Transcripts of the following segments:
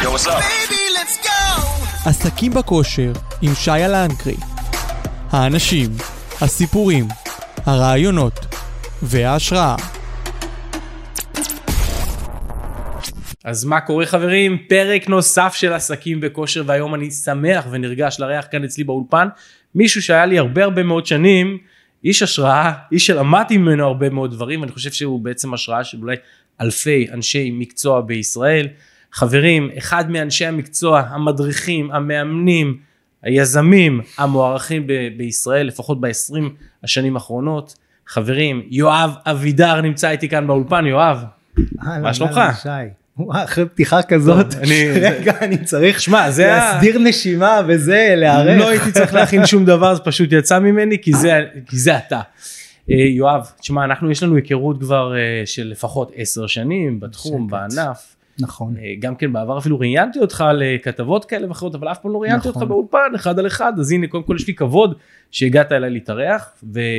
עסקים בכושר עם שי לנקרי. האנשים, הסיפורים, הרעיונות וההשראה. אז מה קורה חברים? פרק נוסף של עסקים בכושר, והיום אני שמח ונרגש לארח כאן אצלי באולפן מישהו שהיה לי הרבה מאוד שנים, איש השראה, איש שלמדתי ממנו הרבה מאוד דברים, ואני חושב שהוא בעצם השראה של אולי אלפי אנשי מקצוע בישראל. חברים, אחד מאנשי המקצוע, המדריכים, המאמנים, היזמים, המוערכים בישראל, לפחות ב-20 השנים האחרונות. חברים, יואב אבידר נמצא איתי כאן באולפן. יואב, מה שלומך? אחרי פתיחה כזאת, רגע, אני צריך להסדיר נשימה וזה, להערך. לא הייתי צריך להכין שום דבר, זה פשוט יצא ממני, כי זה אתה. יואב, תשמע, יש לנו היכרות כבר של לפחות 10 שנים בתחום, בענף. נכון. גם כן בעבר אפילו ראיינתי אותך לכתבות כאלה ואחרות, אבל אף פעם לא ראיינתי אותך באולפן, אחד על אחד, אז הנה, קודם כל יש לי כבוד שהגעת אליי להתארח,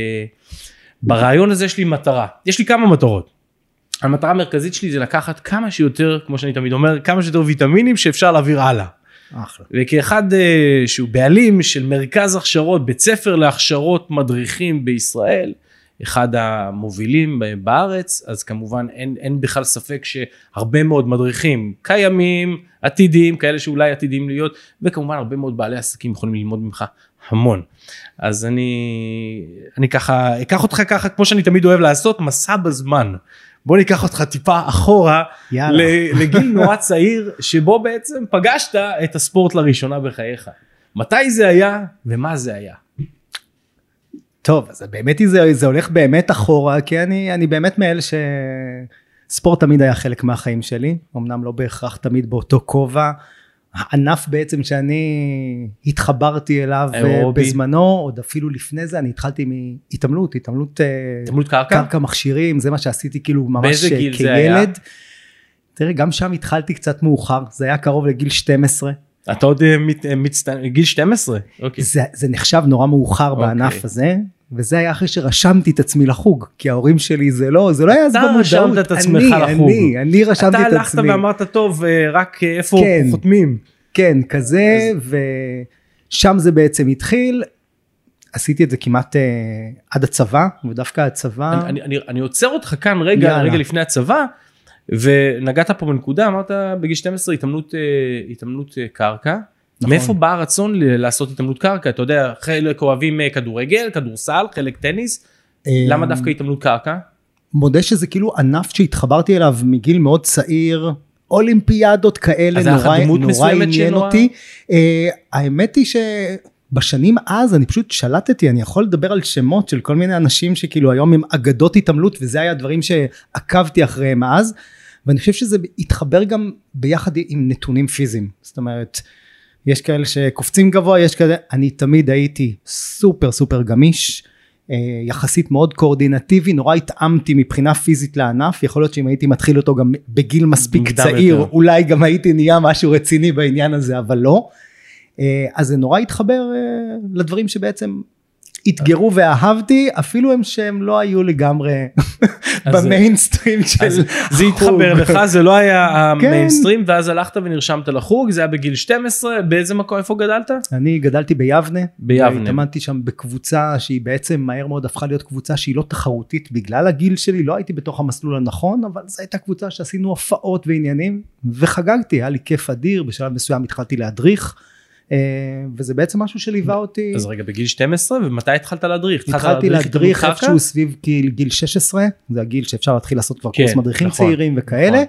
וברעיון הזה יש לי מטרה. יש לי כמה מטרות. המטרה המרכזית שלי זה לקחת כמה שיותר, כמו שאני תמיד אומר, כמה שיותר ויטמינים שאפשר להעביר הלאה. אחלה. וכאחד שהוא בעלים של מרכז הכשרות, בית ספר להכשרות מדריכים בישראל, אחד המובילים בארץ, אז כמובן אין בכלל ספק שהרבה מאוד מדריכים קיימים, עתידים, כאלה שאולי עתידים להיות, וכמובן הרבה מאוד בעלי עסקים יכולים ללמוד ממך המון. אז אני ככה, אקח אותך ככה, כמו שאני תמיד אוהב לעשות, מסע בזמן. בוא ניקח אותך טיפה אחורה, לגיל נורא צעיר, שבו בעצם פגשת את הספורט לראשונה בחייך. מתי זה היה ומה זה היה? טוב, אז באמת זה הולך באמת אחורה, כי אני באמת מאלה שספורט תמיד היה חלק מהחיים שלי, אמנם לא בהכרח תמיד באותו כובע, הענף בעצם שאני התחברתי אליו בזמנו, עוד אפילו לפני זה, אני התחלתי מהתעמלות, התעמלות קרקע מכשירים, זה מה שעשיתי כאילו ממש כילד. תראה, גם שם התחלתי קצת מאוחר, זה היה קרוב לגיל 12. אתה עוד גיל 12? זה נחשב נורא מאוחר בענף הזה, וזה היה אחרי שרשמתי את עצמי לחוג, כי ההורים שלי זה לא היה אז במודעות. אתה רשמת את עצמך לחוג. אני רשמתי את עצמי. אתה הלכת ואמרת טוב, רק איפה חותמים. כן, כזה, ושם זה בעצם התחיל, עשיתי את זה כמעט עד הצבא, ודווקא הצבא. אני עוצר אותך כאן רגע לפני הצבא, ונגעת פה בנקודה, אמרת בגיל 12 התאמנות קרקע, מאיפה בא הרצון לעשות התאמנות קרקע? אתה יודע, חלק אוהבים כדורגל, כדורסל, חלק טניס, למה דווקא התאמנות קרקע? מודה שזה כאילו ענף שהתחברתי אליו מגיל מאוד צעיר, אולימפיאדות כאלה, נורא עניין אותי. האמת היא שבשנים אז אני פשוט שלטתי, אני יכול לדבר על שמות של כל מיני אנשים שכאילו היום הם אגדות התעמלות, וזה היה הדברים שעקבתי אחריהם אז, ואני חושב שזה התחבר גם ביחד עם נתונים פיזיים, זאת אומרת, יש כאלה שקופצים גבוה, יש כאלה, אני תמיד הייתי סופר גמיש, יחסית מאוד קואורדינטיבי, נורא התאמתי מבחינה פיזית לענף, יכול להיות שאם הייתי מתחיל אותו גם בגיל מספיק צעיר, יותר. אולי גם הייתי נהיה משהו רציני בעניין הזה, אבל לא. אז זה נורא התחבר לדברים שבעצם התגרו ואהבתי, אפילו שהם לא היו לגמרי במיינסטרים של זה התחבר לך, זה לא היה המיינסטרים, ואז הלכת ונרשמת לחוג, זה היה בגיל 12, באיזה מקום, איפה גדלת? אני גדלתי ביבנה, התאמנתי שם בקבוצה שהיא בעצם מהר מאוד הפכה להיות קבוצה שהיא לא תחרותית, בגלל הגיל שלי, לא הייתי בתוך המסלול הנכון, אבל זו הייתה קבוצה שעשינו הופעות ועניינים, וחגגתי, היה לי כיף אדיר, בשלב מסוים התחלתי להדריך, וזה בעצם משהו שליווה אותי. אז רגע, בגיל 12, ומתי התחלת להדריך? התחלתי להדריך איפשהו סביב גיל 16, זה הגיל שאפשר להתחיל לעשות כבר קורס מדריכים צעירים וכאלה,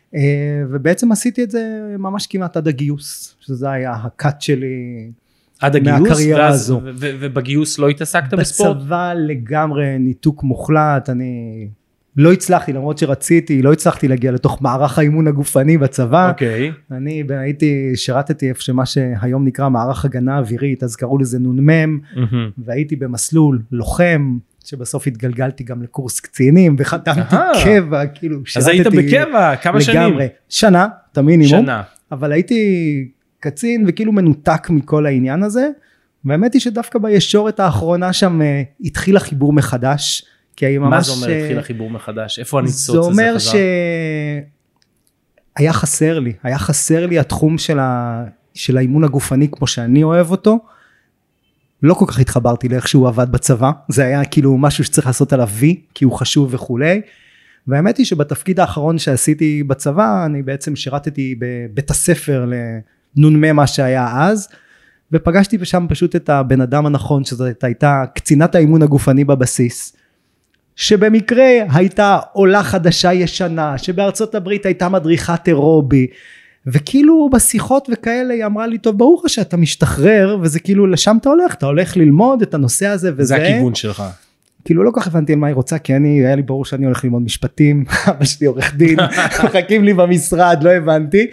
ובעצם עשיתי את זה ממש כמעט עד הגיוס, שזה היה הקאט שלי מהקריירה הזו. ובגיוס לא התעסקת בספורט? בצבא לגמרי ניתוק מוחלט, אני לא הצלחתי, למרות שרציתי, לא הצלחתי להגיע לתוך מערך האימון הגופני בצבא. אוקיי. אני שירתתי איפה שמה שהיום נקרא מערך הגנה אווירית, אז קראו לזה נ"מ, והייתי במסלול לוחם, שבסוף התגלגלתי גם לקורס קצינים, וחתמתי קבע, כאילו אז היית בקבע, כמה שנים? לגמרי, שנה, תמינימום, אבל הייתי קצין וכאילו מנותק מכל העניין הזה, והאמת היא שדווקא בישורת האחרונה שם התחיל החיבור מחדש, מה זה אומר התחיל החיבור מחדש? איפה הניצוץ הזה חזר? זה אומר היה חסר לי התחום של האימון הגופני כמו שאני אוהב אותו, לא כל כך התחברתי לאיך שהוא עבד בצבא, זה היה כאילו משהו שצריך לעשות עליו וי, כי הוא חשוב וכולי, והאמת היא שבתפקיד האחרון שעשיתי בצבא, אני בעצם שירתתי בבית הספר לנ"מ מה שהיה אז, ופגשתי בשם פשוט את הבן אדם הנכון, שזאת הייתה קצינת האימון הגופני בבסיס, שבמקרה הייתה עולה חדשה ישנה, שבארצות הברית הייתה מדריכת אירובי, וכאילו בשיחות וכאלה היא אמרה לי, טוב ברור לך שאתה משתחרר, וזה כאילו לשם אתה הולך ללמוד את הנושא הזה, וזה... זה הכיוון שלך. כאילו לא כך הבנתי על מה היא רוצה, כי היה לי ברור שאני הולך ללמוד משפטים, אבא שלי עורך דין, מחכים לי במשרד, לא הבנתי,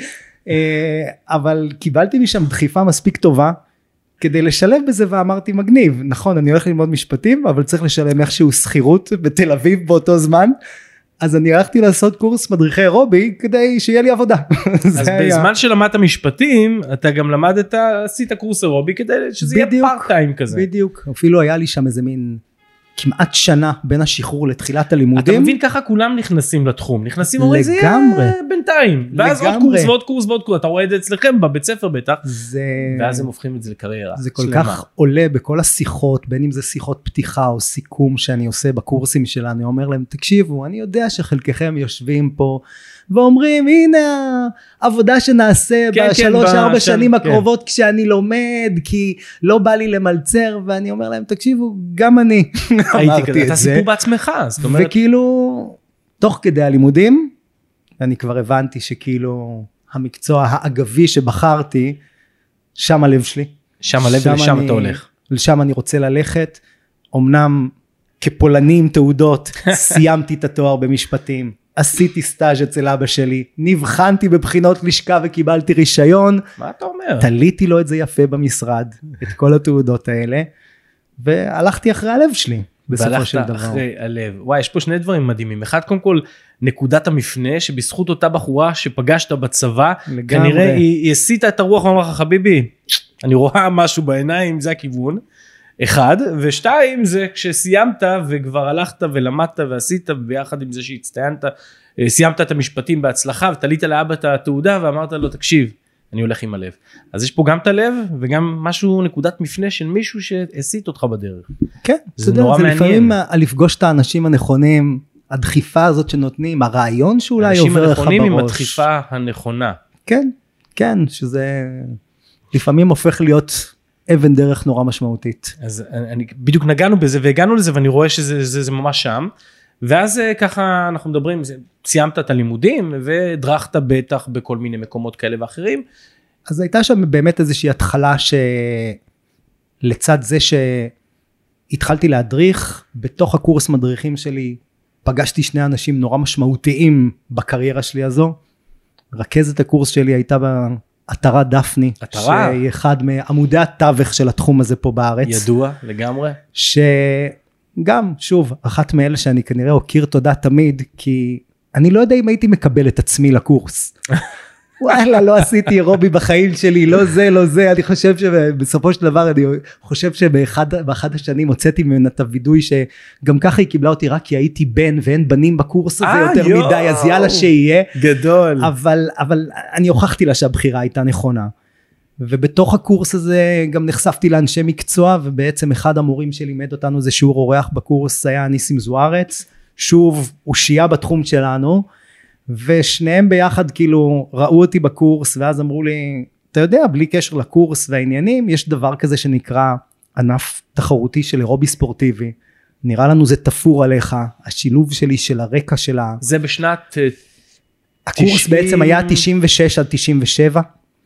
אבל קיבלתי משם דחיפה מספיק טובה, כדי לשלב בזה, ואמרתי מגניב, נכון אני הולך ללמוד משפטים, אבל צריך לשלם איכשהו שכירות בתל אביב באותו זמן, אז אני הלכתי לעשות קורס מדריכי אירובי, כדי שיהיה לי עבודה. אז בזמן שלמדת משפטים, אתה גם למדת, עשית קורס אירובי, כדי שזה יהיה פארט-טיים כזה. בדיוק, אפילו היה לי שם איזה מין, כמעט שנה בין השחרור לתחילת הלימודים. אתה מבין ככה כולם נכנסים לתחום, נכנסים אומרים זה יהיה בינתיים, ואז עוד קורס ועוד קורס ועוד קורס, אתה רואה את זה אצלכם בבית ספר בטח, ואז הם הופכים את זה לקריירה. זה כל כך עולה בכל השיחות, בין אם זה שיחות פתיחה או סיכום שאני עושה בקורסים שלנו, אני אומר להם תקשיבו, אני יודע שחלקכם יושבים פה, ואומרים הנה העבודה שנעשה ב3-4 שנים הקרובות כשאני לומד, כי לא בא לי למלצר, ואני אומר להם תקשיבו גם אני אמרתי את זה. אתה סיפור בעצמך. וכאילו תוך כדי הלימודים, אני כבר הבנתי שכאילו המקצוע האגבי שבחרתי, שם הלב שלי. שם הלב ולשם אתה הולך. לשם אני רוצה ללכת, אמנם כפולני עם תעודות, סיימתי את התואר במשפטים, עשיתי סטאז' אצל אבא שלי, נבחנתי בבחינות לשכה וקיבלתי רישיון. מה אתה אומר? תליתי לו את זה יפה במשרד, את כל התעודות האלה, והלכתי אחרי הלב שלי, בסופו של דבר. והלכת אחרי הלב. וואי, יש פה שני דברים מדהימים. אחד, קודם כל, נקודת המפנה, שבזכות אותה בחורה שפגשת בצבא, כנראה היא הסיטה את הרוח, ואמרה לך, חביבי, אני רואה משהו בעיניים, זה הכיוון. אחד, ושתיים, זה כשסיימת וכבר הלכת ולמדת ועשית, ביחד עם זה שהצטיינת, סיימת את המשפטים בהצלחה, ותלית לאבא את התעודה, ואמרת לו, תקשיב, אני הולך עם הלב. אז יש פה גם את הלב, וגם משהו, נקודת מפנה של מישהו שהסיט אותך בדרך. כן, זה נורא מעניין. זה לפעמים לפגוש את האנשים הנכונים, הדחיפה הזאת שנותנים, הרעיון שאולי עובר לך בראש. אנשים הנכונים עם הדחיפה הנכונה. כן, כן, שזה לפעמים הופך להיות אבן דרך נורא משמעותית. אז בדיוק נגענו בזה, והגענו לזה, ואני רואה שזה ממש שם. ואז ככה אנחנו מדברים, סיימת את הלימודים, ודרכת בטח בכל מיני מקומות כאלה ואחרים. אז הייתה שם באמת איזושהי התחלה שלצד זה שהתחלתי להדריך, בתוך הקורס מדריכים שלי, פגשתי שני אנשים נורא משמעותיים בקריירה שלי הזו. רכזת הקורס שלי הייתה באתרה דפני, שהיא אחד מעמודי התווך של התחום הזה פה בארץ. ידוע לגמרי. גם, שוב, אחת מאלה שאני כנראה אוקיר תודה תמיד, כי אני לא יודע אם הייתי מקבל את עצמי לקורס. וואלה, לא עשיתי אירובי בחיים שלי, לא זה, לא זה. אני חושב שבסופו של דבר, אני חושב שבאחד השנים הוצאתי ממנה את הווידוי, שגם ככה היא קיבלה אותי רק כי הייתי בן, ואין בנים בקורס הזה יותר מדי, אז יאללה שיהיה. גדול. אבל אני הוכחתי לה שהבחירה הייתה נכונה. ובתוך הקורס הזה גם נחשפתי לאנשי מקצוע, ובעצם אחד המורים שלימד אותנו זה שיעור אורח בקורס, היה ניסים זוארץ, שוב אושייה בתחום שלנו, ושניהם ביחד כאילו ראו אותי בקורס, ואז אמרו לי, אתה יודע, בלי קשר לקורס והעניינים, יש דבר כזה שנקרא ענף תחרותי של אירובי ספורטיבי, נראה לנו זה תפור עליך, השילוב שלי של הרקע שלה. זה בשנת הקורס בעצם היה 96 עד 97,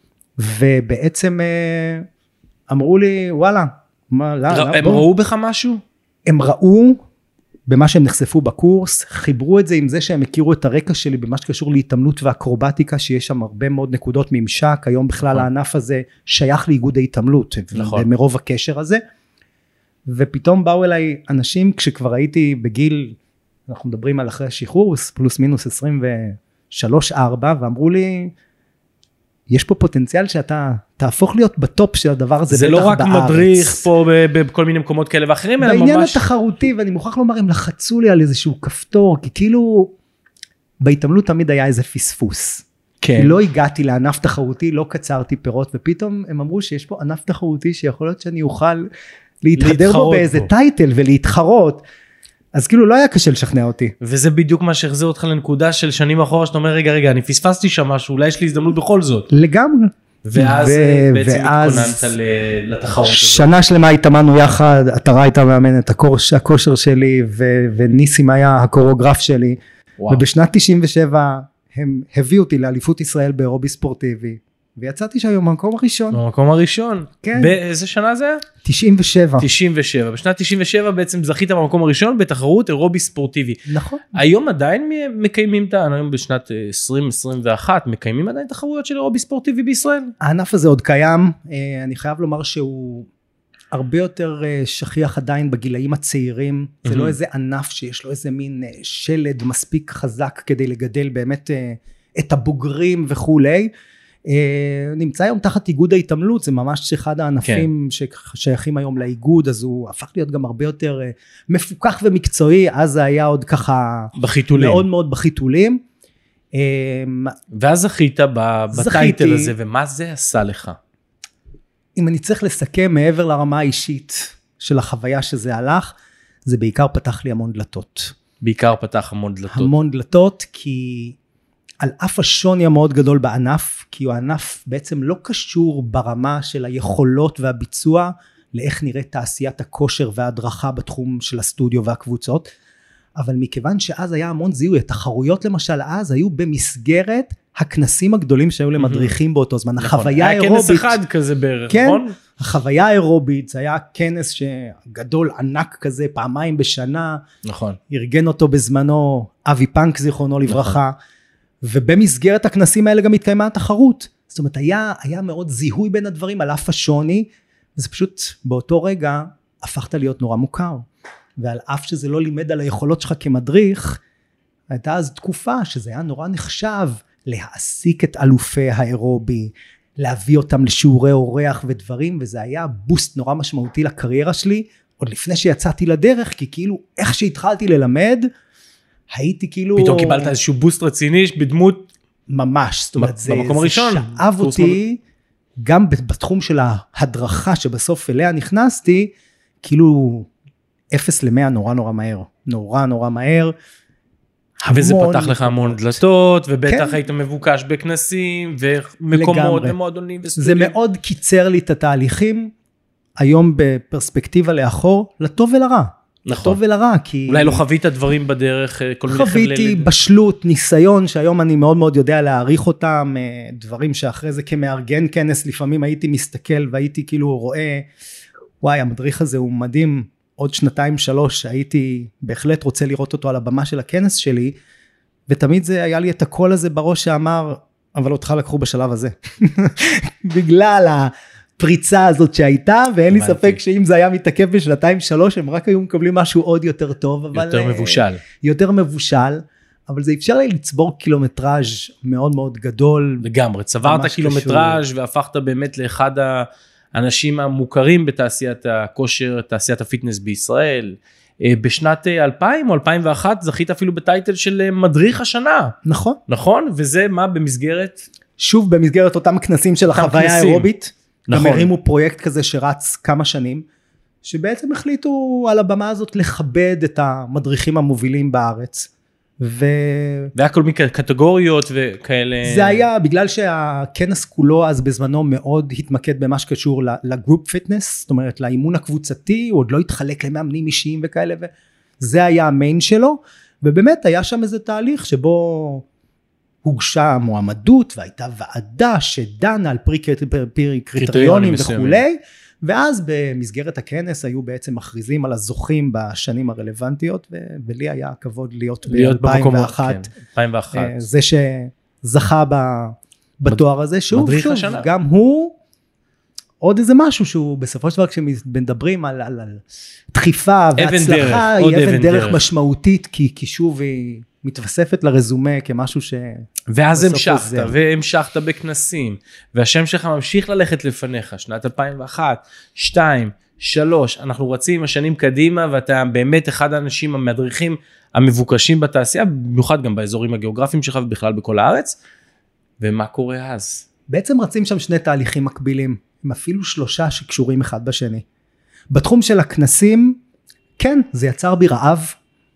ובעצם אמרו לי וואלה, הם ראו בך משהו? הם ראו במה שהם נחשפו בקורס, חיברו את זה עם זה שהם הכירו את הרקע שלי במה שקשור להתאמנות ואקרובטיקה, שיש שם הרבה מאוד נקודות ממשק, היום בכלל הענף הזה שייך לאיגוד ההתאמנות, מרוב הקשר הזה, ופתאום באו אליי אנשים כשכבר הייתי בגיל, אנחנו מדברים על אחרי השחרור, פלוס מינוס 23-4, ואמרו לי, יש פה פוטנציאל שאתה תהפוך להיות בטופ של הדבר הזה. זה לא רק מדריך פה בכל מיני מקומות כאלה ואחרים, אלא ממש... בעניין התחרותי, ואני מוכרח לומר, הם לחצו לי על איזשהו כפתור, כי כאילו בהתעמלות תמיד היה איזה פספוס. כן. לא הגעתי לענף תחרותי, לא קצרתי פירות, ופתאום הם אמרו שיש פה ענף תחרותי שיכול להיות שאני אוכל להתחדר בו באיזה טייטל ולהתחרות. אז כאילו לא היה קשה לשכנע אותי. וזה בדיוק מה שהחזיר אותך לנקודה של שנים אחורה, שאתה אומר, רגע, אני פספסתי שם משהו, אולי יש לי הזדמנות בכל זאת. לגמרי. ואז בעצם התכוננת לתחרות הזאת. שנה שלמה התאמנו יחד, עטרה הייתה מאמנת הכושר שלי, וניסים היה הקוריאוגרף שלי. ובשנת 97 הם הביאו אותי לאליפות ישראל באירובי ספורטיבי. ויצאתי שם במקום הראשון. במקום הראשון? כן. באיזה שנה זה? 97. 97. בשנת 97 בעצם זכית במקום הראשון בתחרות אירובי ספורטיבי. נכון. היום עדיין מקיימים, היום בשנת 2021, מקיימים עדיין תחרויות של אירובי ספורטיבי בישראל? הענף הזה עוד קיים. אני חייב לומר שהוא הרבה יותר שכיח עדיין בגילאים הצעירים. זה לא איזה ענף שיש לו איזה מין שלד מספיק חזק כדי לגדל באמת את הבוגרים וכולי. נמצא היום תחת איגוד ההתעמלות, זה ממש אחד הענפים ששייכים היום לאיגוד, אז הוא הפך להיות גם הרבה יותר מפוקח ומקצועי, אז זה היה עוד ככה בחיתולים. מאוד מאוד בחיתולים. ואז זכית בטייטל הזה, ומה זה עשה לך? אם אני צריך לסכם מעבר לרמה האישית של החוויה שזה הלך, זה בעיקר פתח לי המון דלתות. בעיקר פתח המון דלתות. המון דלתות, כי על אף השוני המאוד גדול בענף, כי הענף בעצם לא קשור ברמה של היכולות והביצוע, לאיך נראית תעשיית הכושר וההדרכה בתחום של הסטודיו והקבוצות, אבל מכיוון שאז היה המון זיהוי, התחרויות למשל אז היו במסגרת הכנסים הגדולים שהיו למדריכים באותו זמן, החוויה האירובית. היה כנס אחד כזה בערך, כן, נכון? החוויה האירובית, זה היה כנס שגדול ענק כזה, פעמיים בשנה. נכון. ארגן אותו בזמנו אבי פנק זיכרונו לברכה, ובמסגרת הכנסים האלה גם התקיימה התחרות. זאת אומרת, היה מאוד זיהוי בין הדברים על אף השוני, וזה פשוט באותו רגע הפכת להיות נורא מוכר. ועל אף שזה לא לימד על היכולות שלך כמדריך, הייתה אז תקופה שזה היה נורא נחשב להעסיק את אלופי האירובי, להביא אותם לשיעורי אורח ודברים, וזה היה בוסט נורא משמעותי לקריירה שלי, עוד לפני שיצאתי לדרך, כי כאילו איך שהתחלתי ללמד, הייתי כאילו פתאום קיבלת איזשהו בוסט רציני בדמות ממש, זאת אומרת, זה שאב אותי, גם בתחום של ההדרכה שבסוף אליה נכנסתי, כאילו 0 ל-100 נורא נורא מהר, נורא מהר. וזה פתח לך המון דלתות, ובטח היית מבוקש בכנסים, ומקומות, ומועדונים וסטודים. זה מאוד קיצר לי את התהליכים, היום בפרספקטיבה לאחור, לטוב ולרע. נכון. לטוב ולרע, כי אולי לא חווית דברים בדרך, כל מיני חוויתי בשלות, ניסיון, שהיום אני מאוד מאוד יודע להעריך אותם, דברים שאחרי זה כמארגן כנס, לפעמים הייתי מסתכל, והייתי כאילו רואה, וואי, המדריך הזה הוא מדהים, עוד 2-3 הייתי בהחלט רוצה לראות אותו על הבמה של הכנס שלי, ותמיד זה היה לי את הקול הזה בראש שאמר, אבל אותך לקחו בשלב הזה. בגלל הפריצה הזאת שהייתה, ואין לי ספק שאם זה היה מתעכב ב2-3, הם רק היו מקבלים משהו עוד יותר טוב. אבל יותר מבושל. יותר מבושל, אבל זה אפשר לי לצבור קילומטראז' מאוד מאוד גדול. לגמרי, צברת קילומטראז' והפכת באמת לאחד האנשים המוכרים בתעשיית הכושר, תעשיית הפיטנס בישראל. בשנת 2000 או 2001 זכית אפילו בטייטל של מדריך השנה. נכון. נכון? וזה מה במסגרת? שוב במסגרת אותם כנסים של החוויה האירובית. נכון. גם הרימו פרויקט כזה שרץ כמה שנים, שבעצם החליטו על הבמה הזאת לכבד את המדריכים המובילים בארץ. והיה כל מיני קטגוריות וכאלה. זה היה בגלל שהכנס כולו אז בזמנו מאוד התמקד במה שקשור לגרופ פיטנס, זאת אומרת לאימון הקבוצתי, הוא עוד לא התחלק למאמנים אישיים וכאלה, וזה היה המיין שלו, ובאמת היה שם איזה תהליך שבו הוגשה מועמדות, והייתה ועדה שדנה על פרי קריטריונים וכולי, ואז במסגרת הכנס היו בעצם מכריזים על הזוכים בשנים הרלוונטיות, ולי היה הכבוד להיות ב-2001, זה שזכה בתואר הזה, שוב, גם הוא עוד איזה משהו שהוא בסופו של דבר כשמדברים על דחיפה והצלחה, היא אבן דרך משמעותית, כי שוב היא מתווספת לרזומה כמשהו ש... ואז המשכת בכנסים, והשם שלך ממשיך ללכת לפניך, שנת 2001, 2, 3, אנחנו רצים השנים קדימה, ואתה באמת אחד האנשים המדריכים המבוקשים בתעשייה, במיוחד גם באזורים הגיאוגרפיים שלך ובכלל בכל הארץ, ומה קורה אז? בעצם רצים שם שני תהליכים מקבילים, הם אפילו 3 שקשורים אחד בשני. בתחום של הכנסים, כן, זה יצר בי רעב.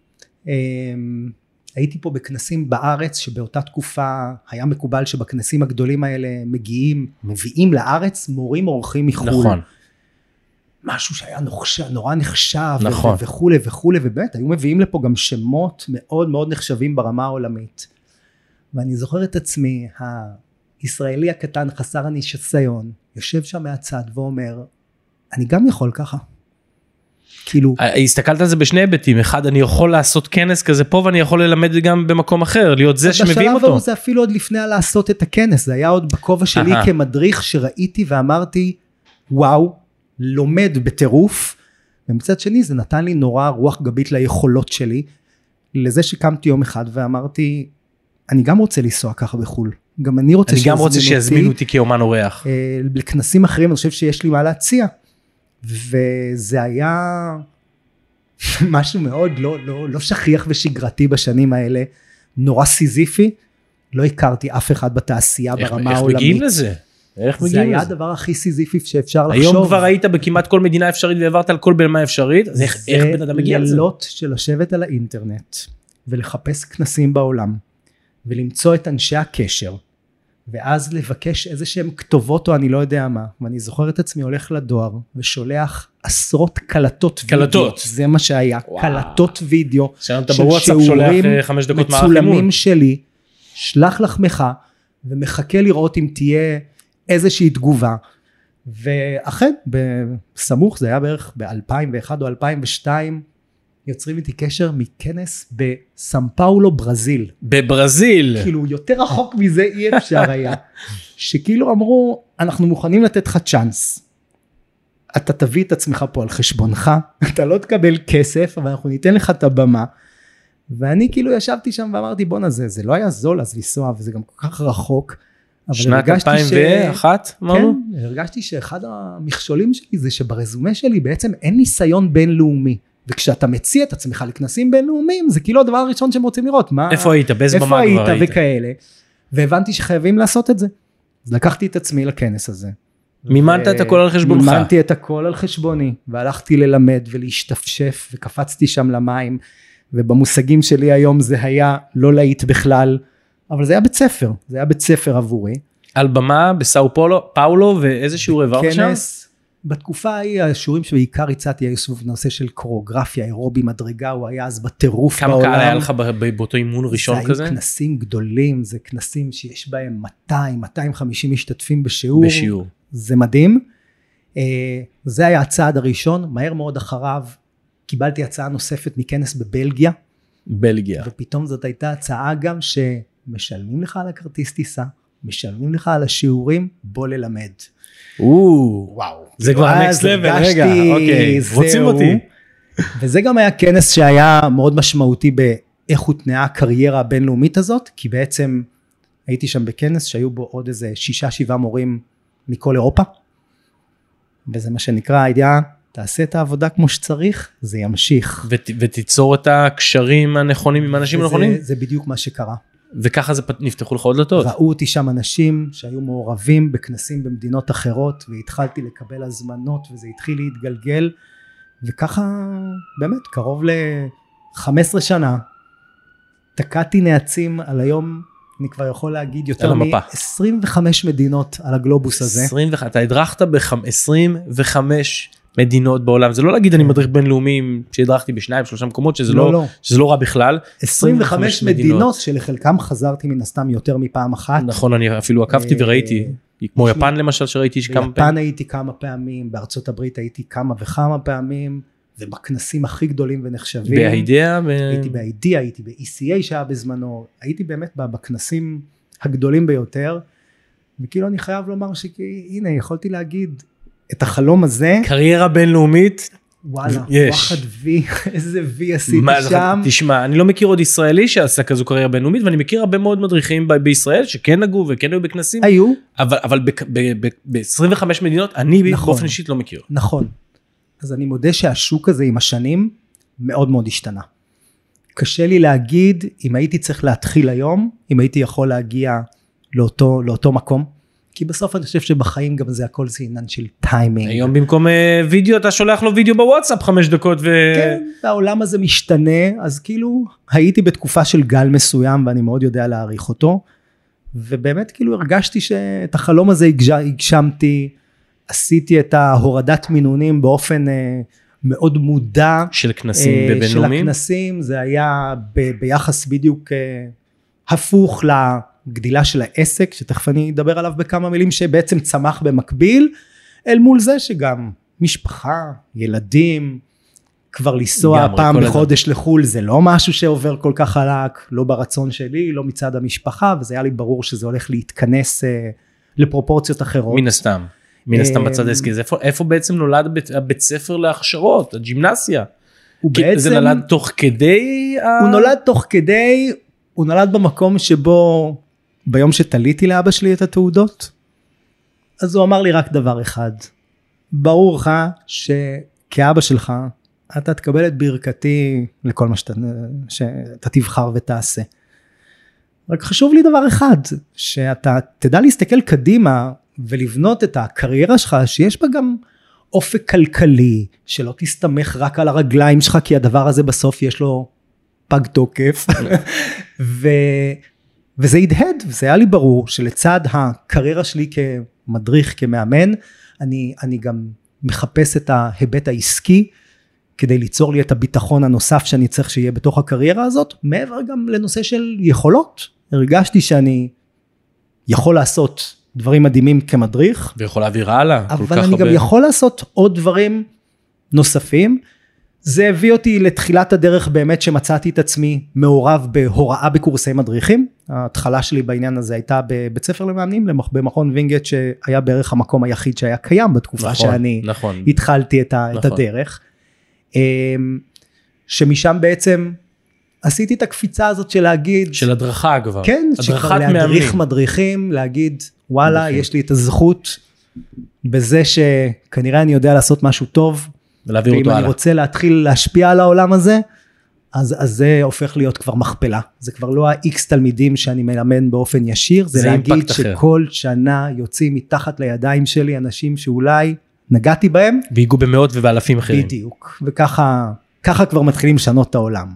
הייתי פה בכנסים בארץ, שבאותה תקופה היה מקובל שבכנסים הגדולים האלה מביאים לארץ מורים אורחים מחול. נכון. משהו שהיה נורא נחשב, נכון. וכו' וכו', ובאמת היו מביאים לפה גם שמות מאוד מאוד נחשבים ברמה העולמית. ואני זוכר את עצמי, הישראלי הקטן חסר הניסיון, יושב שם מהצד ואומר, אני גם יכול ככה. כאילו... הסתכלת על זה בשני היבטים, אחד, אני יכול לעשות כנס כזה פה, ואני יכול ללמד גם במקום אחר, להיות זה שמביאים אותו. בשלב ההוא זה אפילו עוד לפני לעשות את הכנס, זה היה עוד בכובע שלי כמדריך שראיתי ואמרתי, וואו, לומד בטירוף, ומצד שני זה נתן לי נורא רוח גבית ליכולות שלי, לזה שקמתי יום אחד ואמרתי, אני גם רוצה לנסוע ככה בחול, גם אני רוצה שיזמינו אותי כאומן אורח. לכנסים אחרים אני חושב שיש לי מה להציע, וזה היה משהו מאוד לא שכיח ושגרתי בשנים האלה, נורא סיזיפי, לא הכרתי אף אחד בתעשייה ברמה העולמית. איך מגיעים לזה? זה היה הדבר הכי סיזיפי שאפשר לחשוב. היום כבר היית בכמעט כל מדינה אפשרית ועברת על כל במה אפשרית, אז איך בן אדם מגיע לזה? זה לילות של לשבת על האינטרנט ולחפש כנסים בעולם ולמצוא את אנשי הקשר ואז לבקש איזה שהם כתובות או אני לא יודע מה, ואני זוכר את עצמי הולך לדואר ושולח עשרות קלטות וידאו, זה מה שהיה, קלטות וידאו של שיעורים מצולמים שלי, שלח לחמך ומחכה לראות אם תהיה איזושהי תגובה, ואכן בסמוך, זה היה בערך ב-2001 או 2002, יוצרים איתי קשר מכנס בסם פאולו, ברזיל. בברזיל? כאילו יותר רחוק מזה אי אפשר היה, שכאילו אמרו, אנחנו מוכנים לתת לך צ'אנס, אתה תביא את עצמך פה על חשבונך, אתה לא תקבל כסף, אבל אנחנו ניתן לך את הבמה, ואני כאילו ישבתי שם ואמרתי, בוא נזה, זה לא היה זול אז לנסוע, וזה גם כל כך רחוק, שנת 2001, כן, הרגשתי שאחד המכשולים שלי זה שברזומה שלי בעצם אין ניסיון בינלאומי, וכשאתה מציע את עצמך לכנסים בינלאומיים, זה כאילו הדבר הראשון שהם רוצים לראות, איפה היית, באיזה במה כבר היית, וכאלה, והבנתי שחייבים לעשות את זה, אז לקחתי את עצמי לכנס הזה. מימנת את הכל על חשבונך. מימנתי את הכל על חשבוני, והלכתי ללמד ולהשתפשף, וקפצתי שם למים, ובמושגים שלי היום זה היה לא להיט בכלל, אבל זה היה בית ספר, זה היה בית ספר עבורי. על במה בסאו פאולו, ואיזה שיעור העברת שם? כנס, בתקופה ההיא, השיעורים שבעיקר הצעתי היו סביב נושא של קוריאוגרפיה, אירובי מדרגה, הוא היה אז בטירוף בעולם. כמה קהל היה לך באותו אימון ראשון כזה? זה היו כנסים גדולים, זה כנסים שיש בהם 200-250 משתתפים בשיעור. זה מדהים. זה היה הצעד הראשון, מהר מאוד אחריו, קיבלתי הצעה נוספת מכנס בבלגיה. ופתאום זאת הייתה הצעה גם שמשלמים לך על הכרטיס טיסה, משלמים לך על השיעורים, בוא ללמד. וואו. זה כבר next level, רגע, אוקיי, רוצים אותי. וזה גם היה כנס שהיה מאוד משמעותי באיך הותנעה הקריירה הבינלאומית הזאת, כי בעצם הייתי שם בכנס שהיו בו עוד איזה 6-7 מורים מכל אירופה, וזה מה שנקרא הידיעה, תעשה את העבודה כמו שצריך, זה ימשיך. ותיצור את הקשרים הנכונים עם האנשים הנכונים? זה בדיוק מה שקרה. וככה זה נפתחו לך עוד דלתות. ראו אותי שם אנשים שהיו מעורבים בכנסים במדינות אחרות, והתחלתי לקבל הזמנות, וזה התחיל להתגלגל, וככה באמת קרוב ל-15 שנה, תקעתי נעצים על היום, אני כבר יכול להגיד יותר מ-25 מדינות על הגלובוס הזה. אתה הדרכת ב-25 מדינות בעולם, זה לא להגיד אני מדריך בינלאומיים שהדרכתי ב2-3 מקומות, שזה לא רע בכלל. 25 מדינות שלחלקם חזרתי מן הסתם יותר מפעם אחת. נכון, אני אפילו עקבתי וראיתי, כמו יפן למשל שראיתי כמה פעמים. ביפן הייתי כמה פעמים, בארצות הברית הייתי כמה וכמה פעמים, ובכנסים הכי גדולים ונחשבים. באידאה? הייתי באידאה, הייתי ב-ECA שהיה בזמנו, הייתי באמת בכנסים הגדולים ביותר, וכאילו אני חייב לומר שהנה יכולתי להגיד, את החלום הזה. קריירה בינלאומית. וואלה, וואחד וי, איזה וי עשיתי שם. תשמע, אני לא מכיר עוד ישראלי שעשה כזו קריירה בינלאומית, ואני מכיר הרבה מאוד מדריכים בישראל, שכן נגעו וכן היו בכנסים. היו. אבל ב-25 מדינות, אני באופן אישית לא מכיר. נכון. אז אני מודה שהשוק הזה עם השנים, מאוד מאוד השתנה. קשה לי להגיד, אם הייתי צריך להתחיל היום, אם הייתי יכול להגיע לאותו מקום, כי בסוף אני חושב שבחיים גם זה הכל זה עניין של טיימינג. היום במקום וידאו אתה שולח לו וידאו בוואטסאפ 5 דקות כן, והעולם הזה משתנה, אז כאילו הייתי בתקופה של גל מסוים ואני מאוד יודע להעריך אותו, ובאמת כאילו הרגשתי שאת החלום הזה הגשמתי, עשיתי את ההורדת מינונים באופן מאוד מודע. של כנסים בבינלאומיים? של הכנסים, זה היה ביחס בדיוק הפוך לגדילה של העסק, שתכף אני אדבר עליו בכמה מילים, שבעצם צמח במקביל, אל מול זה שגם משפחה, ילדים, כבר לנסוע פעם בחודש לחול, זה לא משהו שעובר כל כך חלק, לא ברצון שלי, לא מצד המשפחה, וזה היה לי ברור שזה הולך להתכנס לפרופורציות אחרות. מן הסתם בצד העסקי, איפה בעצם נולד בית ספר להכשרות, הג'ימנסיה? זה נולד תוך כדי? הוא נולד במקום שבו, ביום שתליתי לאבא שלי את התעודות, אז הוא אמר לי רק דבר אחד, ברור לך שכאבא שלך, אתה תקבל את ברכתי לכל מה שאתה תבחר ותעשה. רק חשוב לי דבר אחד, שאתה תדע להסתכל קדימה, ולבנות את הקריירה שלך, שיש בה גם אופק כלכלי, שלא תסתמך רק על הרגליים שלך, כי הדבר הזה בסוף יש לו פג תוקף, וזה הדהד, וזה היה לי ברור, שלצד הקריירה שלי כמדריך, כמאמן, אני גם מחפש את ההיבט העסקי, כדי ליצור לי את הביטחון הנוסף שאני צריך שיהיה בתוך הקריירה הזאת, מעבר גם לנושא של יכולות, הרגשתי שאני יכול לעשות דברים מדהימים כמדריך. ויכול להעביר הלאה. אבל אני גם יכול לעשות עוד דברים נוספים. זה הביא אותי לתחילת הדרך באמת שמצאתי את עצמי מעורב בהוראה בקורסי מדריכים. ההתחלה שלי בעניין הזה הייתה בבית ספר למאמנים, במכון וינגייט, שהיה בערך המקום היחיד שהיה קיים בתקופה שאני התחלתי את הדרך. שמשם בעצם עשיתי את הקפיצה הזאת של להגיד. של הדרכה כבר. כן, שכבר להדריך מדריכים, להגיד וואלה, יש לי את הזכות בזה שכנראה אני יודע לעשות משהו טוב, ואם אני רוצה להתחיל להשפיע על העולם הזה, אז זה הופך להיות כבר מכפלה. זה כבר לא ה-X תלמידים שאני מלמד באופן ישיר, זה להגיד שכל שנה יוצאים מתחת לידיים שלי אנשים שאולי נגעתי בהם. והיגעו במאות ובאלפים אחרים. בדיוק, וככה כבר מתחילים לשנות את העולם.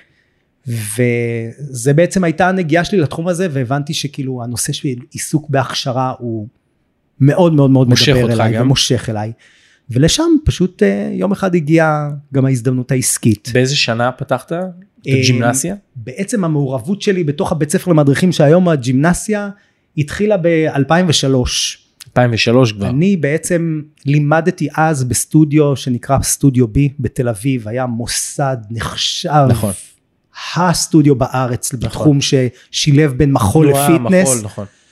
וזה בעצם הייתה הנגיעה שלי לתחום הזה, והבנתי שכאילו הנושא של עיסוק בהכשרה הוא מאוד מאוד מאוד מדבר אליי, ומושך אליי. ולשם פשוט יום אחד הגיעה גם ההזדמנות העסקית. באיזה שנה פתחת את הג'ימנסיה? בעצם המעורבות שלי בתוך הבית ספר למדריכים, שהיום הג'ימנסיה התחילה ב-2003. 2003 כבר. אני בעצם לימדתי אז בסטודיו שנקרא סטודיו בי בתל אביב, היה מוסד נחשב. נכון. הסטודיו בארץ, בתחום ששילב בין מחול לפיטנס,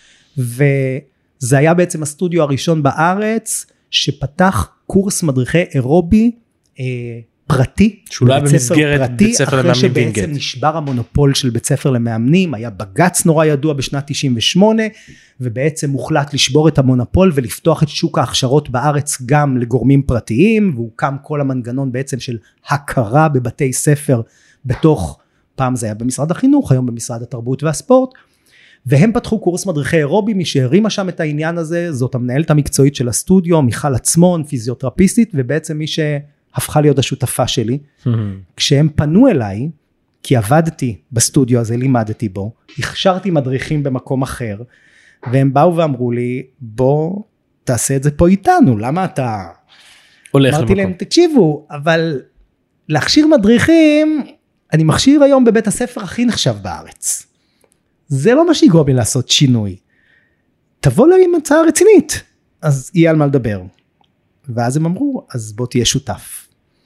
וזה היה בעצם הסטודיו הראשון בארץ, שפתח קורס מדריכי אירובי פרטי, שאולי במסגרת בית ספר למאמנים אחרי שבעצם נשבר המונופול של בית ספר למאמנים, היה בגץ נורא ידוע בשנת 98, ובעצם מוחלט לשבור את המונופול, ולפתוח את שוק ההכשרות בארץ גם לגורמים פרטיים, והוקם כל המנגנון בעצם של הכרה בבתי ספר, בתוך, פעם זה היה במשרד החינוך, היום במשרד התרבות והספורט, והם פתחו קורס מדריכי אירובי, מי שהרימה שם את העניין הזה, זאת המנהלת המקצועית של הסטודיו, מיכל עצמון, פיזיותרפיסטית, ובעצם מי שהפכה להיות השותפה שלי, כשהם פנו אליי, כי עבדתי בסטודיו הזה, לימדתי בו, הכשרתי מדריכים במקום אחר, והם באו ואמרו לי, בוא תעשה את זה פה איתנו, למה אתה... הולך אמרתי למקום. להם, תקשיבו, אבל להכשיר מדריכים, אני מכשיר היום בבית הספר הכי נחשב בארץ. זה לא מה שיגרום לי לעשות שינוי. תבוא לה עם הצעה רצינית, אז יהיה על מה לדבר. ואז הם אמרו, אז בוא תהיה שותף.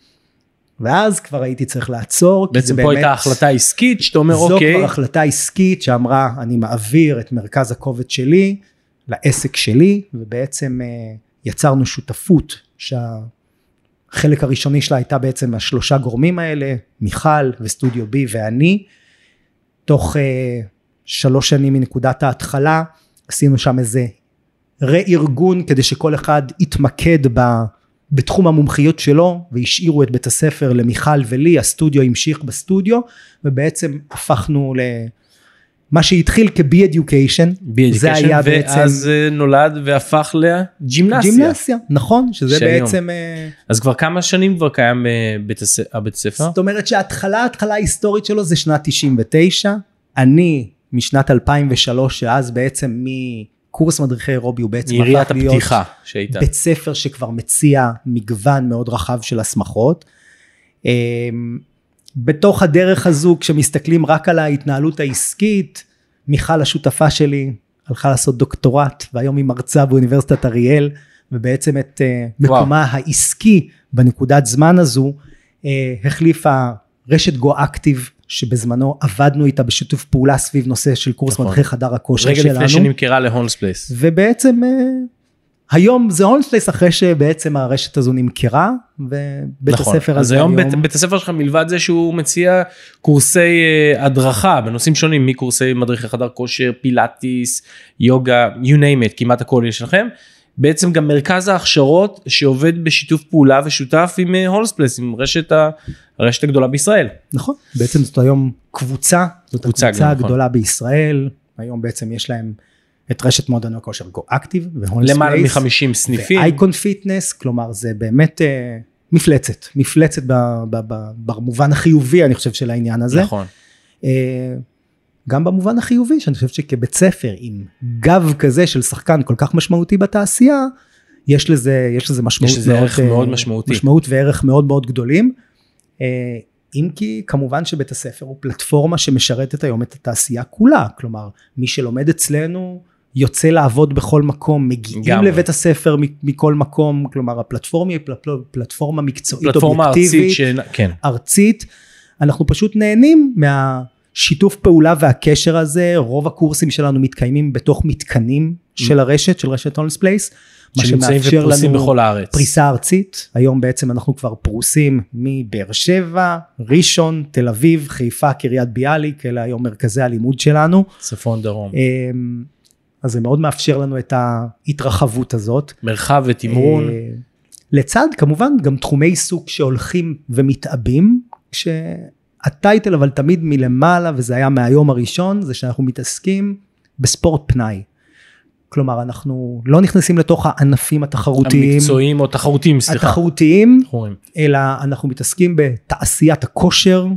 ואז כבר הייתי צריך לעצור. בעצם פה הייתה החלטה עסקית, שאתה אומר אוקיי. זו כבר החלטה עסקית שאמרה, אני מעביר את מרכז הכובד שלי, לעסק שלי, ובעצם יצרנו שותפות, שהחלק הראשוני שלה הייתה בעצם השלושה גורמים האלה, מיכל וסטודיו בי ואני, תוך 3 שנים מנקודת ההתחלה, עשינו שם איזה רארגון, כדי שכל אחד יתמקד בתחום המומחיות שלו, והשאירו את בית הספר למיכל ולי, הסטודיו המשיך בסטודיו, ובעצם הפכנו מה שהתחיל כ-B-Education, זה היה בעצם... ואז נולד והפך לג'ימנסיה. ג'ימנסיה, נכון, שזה בעצם... אז כבר כמה שנים כבר קיים הבית ספר? זאת אומרת שההתחלה ההיסטורית שלו זה שנת 99, אני משנת 2003, שאז בעצם מקורס מדריכי אירובי, הוא בעצם הפך להיות בית ספר שכבר מציע מגוון מאוד רחב של הסמכות. בתוך הדרך הזו, כשמסתכלים רק על ההתנהלות העסקית, מיכל השותפה שלי הלכה לעשות דוקטורט, והיום היא מרצה באוניברסיטת אריאל, ובעצם את מקומה העסקי בנקודת זמן הזו, החליפה רשת גו-אקטיב, שבזמנו עבדנו איתה בשיתוף פעולה סביב נושא של קורס מדריכי חדר הכושר שלנו. רגע לפני שנמכרה להולמס פלייס. ובעצם היום זה הולמס פלייס אחרי שבעצם הרשת הזו נמכרה, ובית הספר הזה היום... אז היום בית הספר שלך מלבד זה שהוא מציע קורסי הדרכה בנושאים שונים, מקורסי מדריכי חדר כושר, פילאטיס, יוגה, you name it, כמעט הכל יש לכם. בעצם גם מרכז ההכשרות שעובד בשיתוף פעולה ושותף עם הולמס פלייס, עם הרשת הגדולה בישראל. נכון, בעצם זאת היום קבוצה, זאת הקבוצה הגדולה בישראל, היום בעצם יש להם את רשת מועדוני הכושר גו-אקטיב, למעלה מ-50 סניפים. ואייקון פיטנס, כלומר זה באמת מפלצת במובן החיובי, אני חושב של העניין הזה. נכון. גם במובן החיובי, שאני חושב שכבית ספר, עם גב כזה של שחקן כל כך משמעותי בתעשייה, יש לזה משמעות. יש לזה ערך מאוד משמעותי. משמעות וערך מאוד מאוד גדולים. אם כי כמובן שבית הספר הוא פלטפורמה שמשרתת היום את התעשייה כולה, כלומר מי שלומד אצלנו יוצא לעבוד בכל מקום, מגיעים לבית הספר מכל מקום, כלומר הפלטפורמה היא פלטפורמה מקצועית אובייקטיבית, ארצית, אנחנו פשוט נהנים מהשיתוף פעולה והקשר הזה, רוב הקורסים שלנו מתקיימים בתוך מתקנים של הרשת, של רשת הולמס פלייס, מה שמאפשר לנו בכל הארץ. פריסה ארצית, היום בעצם אנחנו כבר פרוסים מבאר שבע, ראשון, תל אביב, חיפה, קריית ביאליק, אלה היום מרכזי הלימוד שלנו. צפון דרום. אז זה מאוד מאפשר לנו את ההתרחבות הזאת. מרחב ותמרון. לצד כמובן גם תחומי עיסוק שהולכים ומתאבים, כשהטייטל אבל תמיד מלמעלה, וזה היה מהיום הראשון, זה שאנחנו מתעסקים בספורט פנאי. כלומר, אנחנו לא נכנסים לתוך הענפים התחרותיים. המקצועיים או תחרותיים, סליחה. התחרותיים, אלא אנחנו מתעסקים בתעשיית הכושר,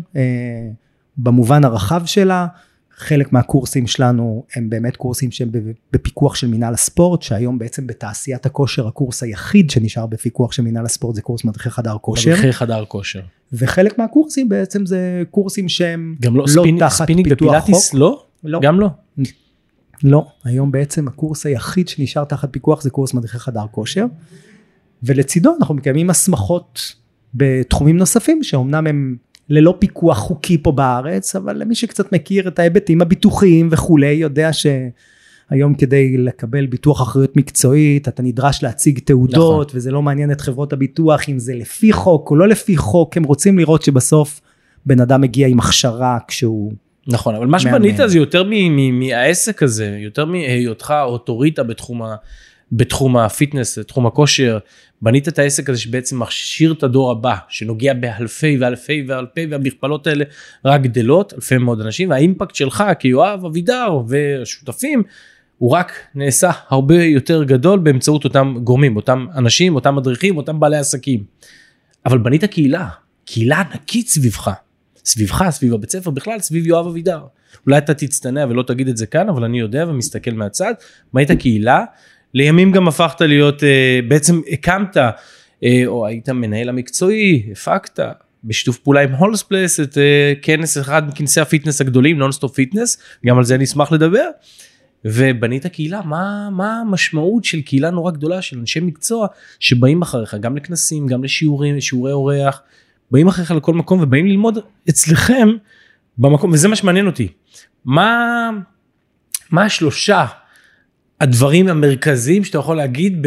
במובן הרחב שלה. חלק מהקורסים שלנו הם באמת קורסים שהם בפיקוח של מינהל הספורט, שהיום בעצם בתעשיית הכושר, הקורס היחיד שנשאר בפיקוח של מינהל הספורט, זה קורס מדריכי חדר כושר. מדריכי חדר כושר. וחלק מהקורסים בעצם זה קורסים שהם לא תחת פיתוח חוק. לא? גם לא. לא, היום בעצם הקורס היחיד שנשאר תחת פיקוח זה קורס מדריכי חדר כושר, ולצידו אנחנו מקיימים הסמכות בתחומים נוספים, שאומנם הם ללא פיקוח חוקי פה בארץ, אבל למי שקצת מכיר את ההיבטים הביטוחיים וכולי, יודע שהיום כדי לקבל ביטוח אחריות מקצועית, אתה נדרש להציג תעודות, נכון. וזה לא מעניין את חברות הביטוח, אם זה לפי חוק או לא לפי חוק, הם רוצים לראות שבסוף בן אדם מגיע עם הכשרה כשהוא... נכון, אבל מה שבנית זה יותר מהעסק הזה, יותר מהיותך אוטוריטה בתחום הפיטנס, בתחום הכושר, בנית את העסק הזה שבעצם מכשיר את הדור הבא, שנוגע באלפי ואלפי ואלפי, והמכפלות האלה רק גדלות, אלפי מאוד אנשים, והאימפקט שלך כיואב אבידר והשותפים, הוא רק נעשה הרבה יותר גדול באמצעות אותם גורמים, אותם אנשים, אותם מדריכים, אותם בעלי עסקים. אבל בנית קהילה ענקית סביב הבית ספר, בכלל סביב יואב אבידר. אולי אתה תצטנע ולא תגיד את זה כאן, אבל אני יודע ומסתכל מהצד, בנית קהילה, לימים גם הפכת להיות, בעצם הקמת, או היית מנהל המקצועי, הפקת, בשיתוף פעולה עם הולמס פלייס, את כנס אחד מכנסי הפיטנס הגדולים, נונסטופ פיטנס, גם על זה אני אשמח לדבר, ובנית קהילה, מה המשמעות של קהילה נורא גדולה, של אנשי מקצוע, שבאים אחריך, גם לכנסים, גם לשיעורים, לשיעורי אורח, באים אחריך לכל מקום, ובאים ללמוד אצלכם, במקום, וזה מה שמעניין אותי, מה השלושה, הדברים המרכזיים שאתה יכול להגיד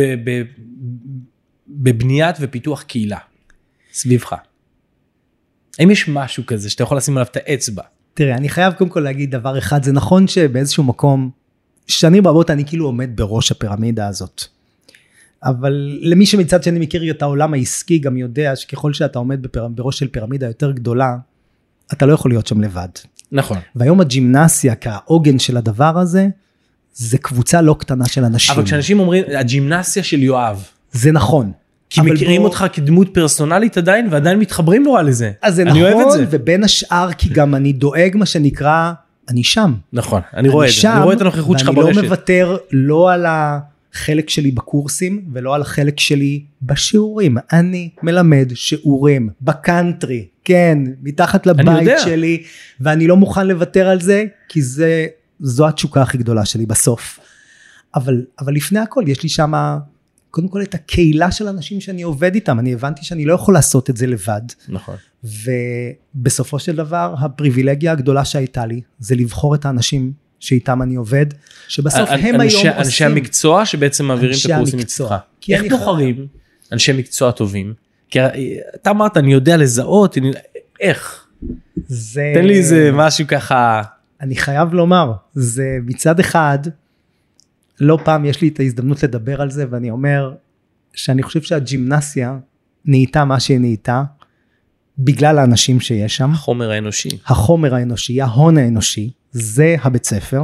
בבניית ופיתוח קהילה סביבך. האם יש משהו כזה שאתה יכול לשים עליו את האצבע? תראה, אני חייב קודם כל להגיד דבר אחד, זה נכון שבאיזשהו מקום, שנים רבות אני כאילו עומד בראש הפירמידה הזאת. אבל למי שמצד שאני מכיר את העולם העסקי, גם יודע שככל שאתה עומד בראש של פירמידה יותר גדולה, אתה לא יכול להיות שם לבד. נכון. והיום הג'ימנסיה כעוגן של הדבר הזה, זה קבוצה לא קטנה של אנשים. אבל כשאנשים אומרים, הג'ימנסיה של יואב. זה נכון. כי מכירים אותך כדמות פרסונלית עדיין, ועדיין מתחברים נורא לזה. אז זה נכון, ובין השאר, כי גם אני דואג מה שנקרא, אני שם. נכון, אני רואה את זה. אני רואה את הנוכחות שלך ברשת. ואני לא מוותר לא על החלק שלי בקורסים, ולא על החלק שלי בשיעורים. אני מלמד שיעורים בקאנטרי, כן, מתחת לבית שלי, ואני לא מוכן לוותר על זה, כי זו התשוקה הכי גדולה שלי בסוף. אבל לפני הכל, יש לי שם קודם כל את הקהילה של אנשים שאני עובד איתם, אני הבנתי שאני לא יכול לעשות את זה לבד. נכון. ובסופו של דבר, הפריבילגיה הגדולה שהייתה לי, זה לבחור את האנשים שאיתם אני עובד, שבסוף הם היום עושים... אנשי המקצוע שבעצם מעבירים את הקורסים אצלך. איך בוחרים אנשי מקצוע טובים? כי אתה אמרת, אני יודע לזהות, איך? תן לי איזה משהו ככה... אני חייב לומר, זה מצד אחד... לא פעם יש לי את ההזדמנות לדבר על זה, ואני אומר שאני חושב שהג'ימנסיה נהייתה מה שהיא נהייתה, בגלל האנשים שיש שם. החומר האנושי. החומר האנושי, ההון האנושי, זה הבית ספר.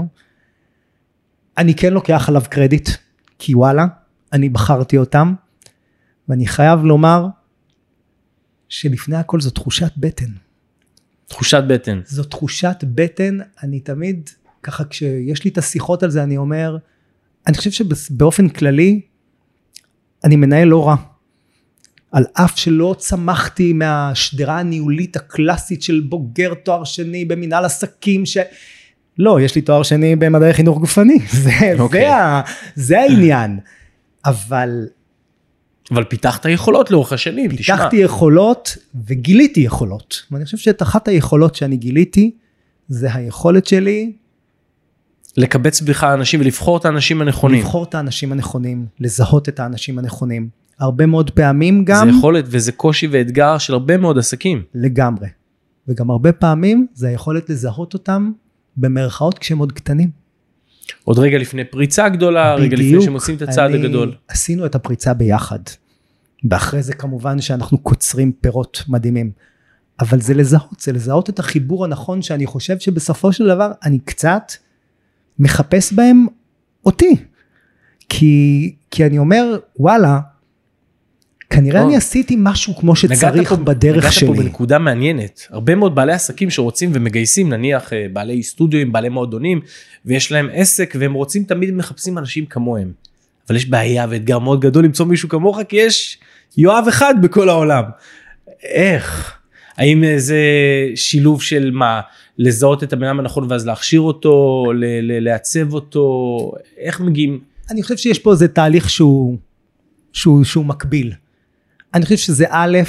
אני כן לוקח עליו קרדיט, כי וואלה, אני בחרתי אותם, ואני חייב לומר, שלפני הכל זו תחושת בטן. תחושת בטן. זו תחושת בטן, אני תמיד, ככה כשיש לי את השיחות על זה, אני אומר, אני חושב שבאופן כללי, אני מנהל לא רע. על אף שלא צמחתי מהשדרה הניהולית הקלאסית של בוגר תואר שני במנהל עסקים, לא, יש לי תואר שני במדעי חינוך גופני. זה העניין. אבל פיתחת יכולות לאורך השנים. פיתחתי יכולות וגיליתי יכולות. ואני חושב שאת אחת היכולות שאני גיליתי, זה היכולת שלי, לקבץ בך האנשים ולבחור את האנשים הנכונים. לבחור את האנשים הנכונים, לזהות את האנשים הנכונים. הרבה מאוד פעמים גם... זה יכולת וזה קושי ואתגר של הרבה מאוד עסקים. לגמרי. וגם הרבה פעמים זה היכולת לזהות אותם במרכאות כשהם עוד קטנים. עוד רגע לפני פריצה גדולה, רגע לפני שהם עושים את הצעד הגדול. עשינו את הפריצה ביחד. ואחרי זה כמובן שאנחנו קוצרים פירות מדהימים. אבל זה לזהות את החיבור הנכון שאני חושב שבסופו של דבר אני קצת... מחפש בהם אותי, כי אני אומר, וואלה, כנראה אני עשיתי משהו כמו שצריך בדרך שלי. נגעת פה בנקודה מעניינת, הרבה מאוד בעלי עסקים שרוצים ומגייסים, נניח בעלי סטודיו, בעלי מועדונים, ויש להם עסק, והם רוצים תמיד מחפשים אנשים כמוהם, אבל יש בעיה ואתגר מאוד גדול למצוא מישהו כמוך, כי יש יואב אחד בכל העולם. איך? האם זה שילוב של מה? לזהות את הבן אדם הנכון ואז להכשיר אותו, לעצב אותו, איך מגיעים? אני חושב שיש פה איזה תהליך שהוא מקביל. אני חושב שזה א',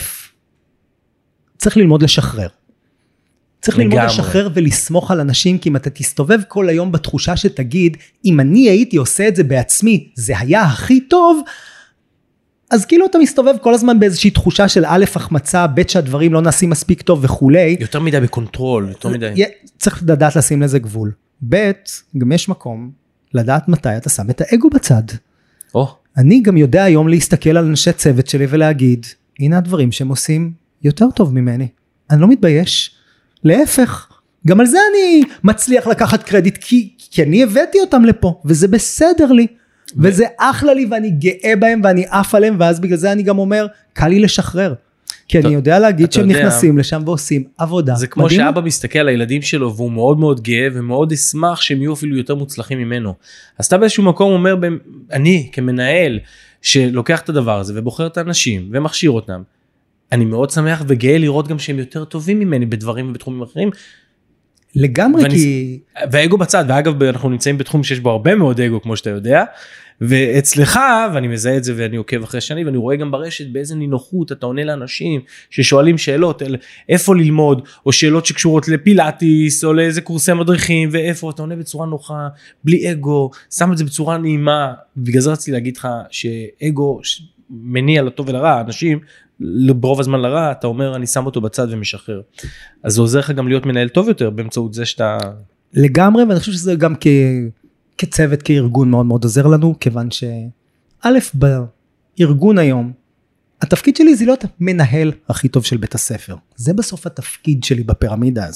צריך ללמוד לשחרר. צריך ללמוד לשחרר ולסמוך על אנשים, כי אם אתה תסתובב כל היום בתחושה שתגיד, אם אני הייתי עושה את זה בעצמי, זה היה הכי טוב, אז כאילו אתה מסתובב כל הזמן באיזושהי תחושה של א' החמצה, ב' שהדברים לא נעשים מספיק טוב וכולי. יותר מדי בקונטרול, יותר מדי. צריך לדעת לשים לזה גבול. ב' גם יש מקום לדעת מתי אתה שם את האגו בצד. אני גם יודע היום להסתכל על אנשי צוות שלי ולהגיד, הנה הדברים שהם עושים יותר טוב ממני. אני לא מתבייש. להפך, גם על זה אני מצליח לקחת קרדיט, כי אני הבאתי אותם לפה, וזה בסדר לי. וזה אחלה לי ואני גאה בהם ואני עף עליהם, ואז בגלל זה אני גם אומר, קל לי לשחרר. כי אני יודע להגיד שהם נכנסים לשם ועושים עבודה. זה כמו שאבא מסתכל על הילדים שלו, והוא מאוד מאוד גאה, ומאוד ישמח שהם יהיו אפילו יותר מוצלחים ממנו. אז אתה באיזשהו מקום אומר, אני כמנהל, שלוקח את הדבר הזה, ובוחר את האנשים, ומכשיר אותם, אני מאוד שמח וגאה לראות גם שהם יותר טובים ממני, בדברים ובתחומים אחרים. לגמרי כי... והאגו בצד, ואגב אנחנו נמצאים בתחום שיש בו הרבה מאוד אגו כמו שאתה יודע, ואצלך, ואני מזהה את זה ואני עוקב אחרי שני, ואני רואה גם ברשת באיזה נינוחות אתה עונה לאנשים ששואלים שאלות, איפה ללמוד, או שאלות שקשורות לפילאטיס, או לאיזה קורסי מדריכים, ואיפה אתה עונה בצורה נוחה, בלי אגו, שם את זה בצורה נעימה, בגלל זה רציתי להגיד לך שאגו מניע לטוב ולרע, אנשים ברוב הזמן לרע, אתה אומר אני שם אותו בצד ומשחרר. אז זה עוזר לך גם להיות מנהל טוב יותר, באמצעות זה שאתה... לגמרי, ואני חושב שזה גם כצוות, כארגון מאוד מאוד עוזר לנו, כיוון שא' בארגון היום, התפקיד שלי זה להיות המנהל הכי טוב של בית הספר. זה בסוף התפקיד שלי בפירמידה הזאת.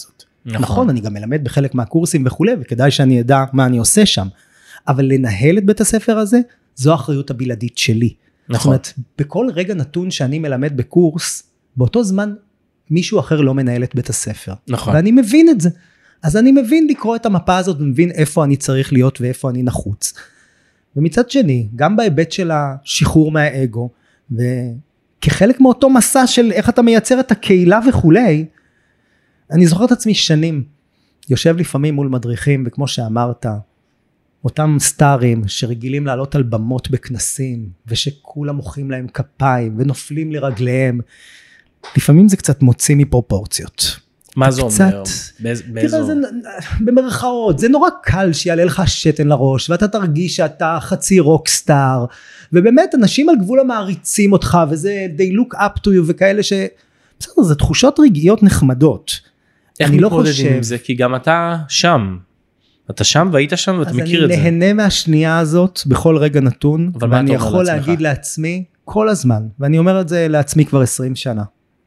נכון, אני גם מלמד בחלק מהקורסים וכו', וכדאי שאני אדע מה אני עושה שם. אבל לנהל את בית הספר הזה, זו האחריות הבלעדית שלי. נכון. זאת אומרת, בכל רגע נתון שאני מלמד בקורס, באותו זמן מישהו אחר לא מנהל את בית הספר. נכון. ואני מבין את זה. אז אני מבין לקרוא את המפה הזאת, ומבין איפה אני צריך להיות ואיפה אני נחוץ. ומצד שני, גם בהיבט של השחרור מהאגו, וכחלק מאותו מסע של איך אתה מייצר את הקהילה וכולי, אני זוכר את עצמי שנים, יושב לפעמים מול מדריכים, וכמו שאמרת, אותם סטארים שרגילים לעלות על במות בכנסים, ושכולם מוחאים להם כפיים, ונופלים לרגליהם, לפעמים זה קצת מוציא מפרופורציות. מה זה אומר? תראה, במרכאות, זה נורא קל שיעלה לך שתן לראש, ואתה תרגיש שאתה חצי רוקסטאר, ובאמת אנשים על גבול המעריצים אותך, וזה they look up to you, וכאלה ש... בסדר, זה תחושות רגעיות נחמדות. איך מתמודדים עם זה? כי גם אתה שם. אתה שם והיית שם ואתה מכיר את זה. אז אני נהנה מהשנייה הזאת בכל רגע נתון, ואני יכול להגיד לעצמי כל הזמן, ואני אומר את זה לעצמי כבר 20 שנה.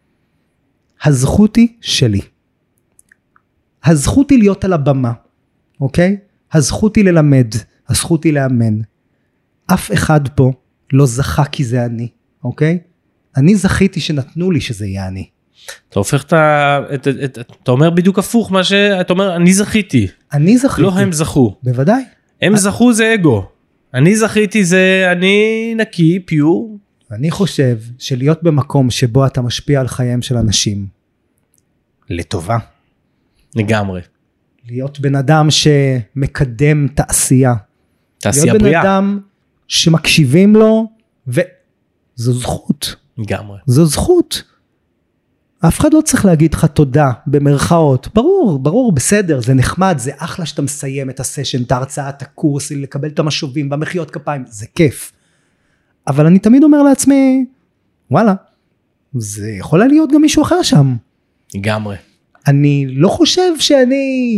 הזכות היא שלי. הזכות היא להיות על הבמה, אוקיי? הזכות היא ללמד, הזכות היא לאמן. אף אחד פה לא זכה כי זה אני, אוקיי? אני זכיתי שנתנו לי שזה יהיה אני. אתה הופך אתה אומר בדיוק הפוך מה שאתה אומר, אני זכיתי. אני זכיתי. לא הם זכו. בוודאי. הם זכו זה אגו. אני זכיתי זה אני נקי, פיור. אני חושב שלהיות במקום שבו אתה משפיע על חייהם של אנשים, לטובה. לגמרי. להיות בן אדם שמקדם תעשייה. תעשייה להיות בריאה. בן אדם שמקשיבים לו, וזו זכות. לגמרי. זו זכות. אף אחד לא צריך להגיד לך תודה במרכאות. ברור, בסדר, זה נחמד, זה אחלה שאתה מסיים את הסשן, את ההרצאה, את הקורס, לקבל את המשובים והמחיאות כפיים, זה כיף. אבל אני תמיד אומר לעצמי, וואלה, זה יכול להיות גם מישהו אחר שם. לגמרי. אני לא חושב שאני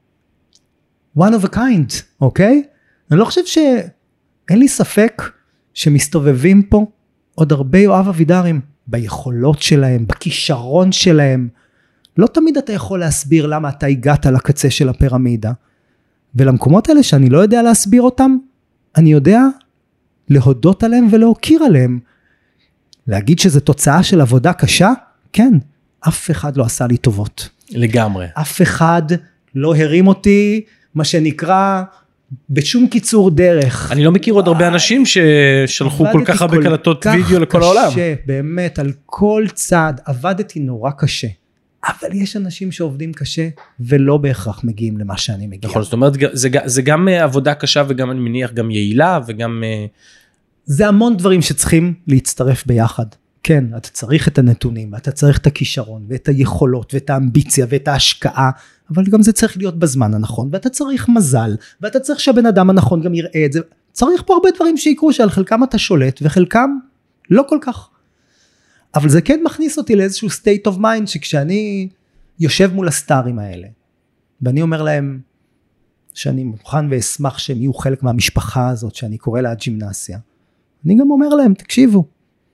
one of a kind, אוקיי? אני לא חושב אין לי ספק שמסתובבים פה עוד הרבה יואב אבידרים, ביכולות שלהם, בכישרון שלהם. לא תמיד אתה יכול להסביר למה אתה הגעת לקצה של הפירמידה, ולמקומות האלה שאני לא יודע להסביר אותם, אני יודע להודות עליהם ולהוקיר עליהם. להגיד שזה תוצאה של עבודה קשה? כן, אף אחד לא עשה לי טובות. לגמרי. אף אחד לא הרים אותי, מה שנקרא, בשום קיצור דרך. אני לא מכיר עוד הרבה אנשים ששלחו כל כך הרבה קלטות וידאו לכל העולם. קשה, באמת, על כל צעד, עבדתי נורא קשה. אבל יש אנשים שעובדים קשה, ולא בהכרח מגיעים למה שאני מגיע. נכון, זאת אומרת, זה גם עבודה קשה, וגם אני מניח גם יעילה, וגם... זה המון דברים שצריכים להצטרף ביחד. כן, אתה צריך את הנתונים, ואתה צריך את הכישרון, ואת היכולות, ואת האמביציה, ואת ההשקעה, אבל גם זה צריך להיות בזמן הנכון, ואתה צריך מזל, ואתה צריך שהבן אדם הנכון גם יראה את זה. צריך פה הרבה דברים שיקרו, שעל חלקם אתה שולט, וחלקם לא כל כך. אבל זה כן מכניס אותי לאיזשהו state of mind, שכשאני יושב מול הסטארים האלה, ואני אומר להם, שאני מוכן ואשמח שהם יהיו חלק מהמשפחה הזאת, שאני קורא לה ג'ימנסיה, אני גם אומר להם, תקשיבו,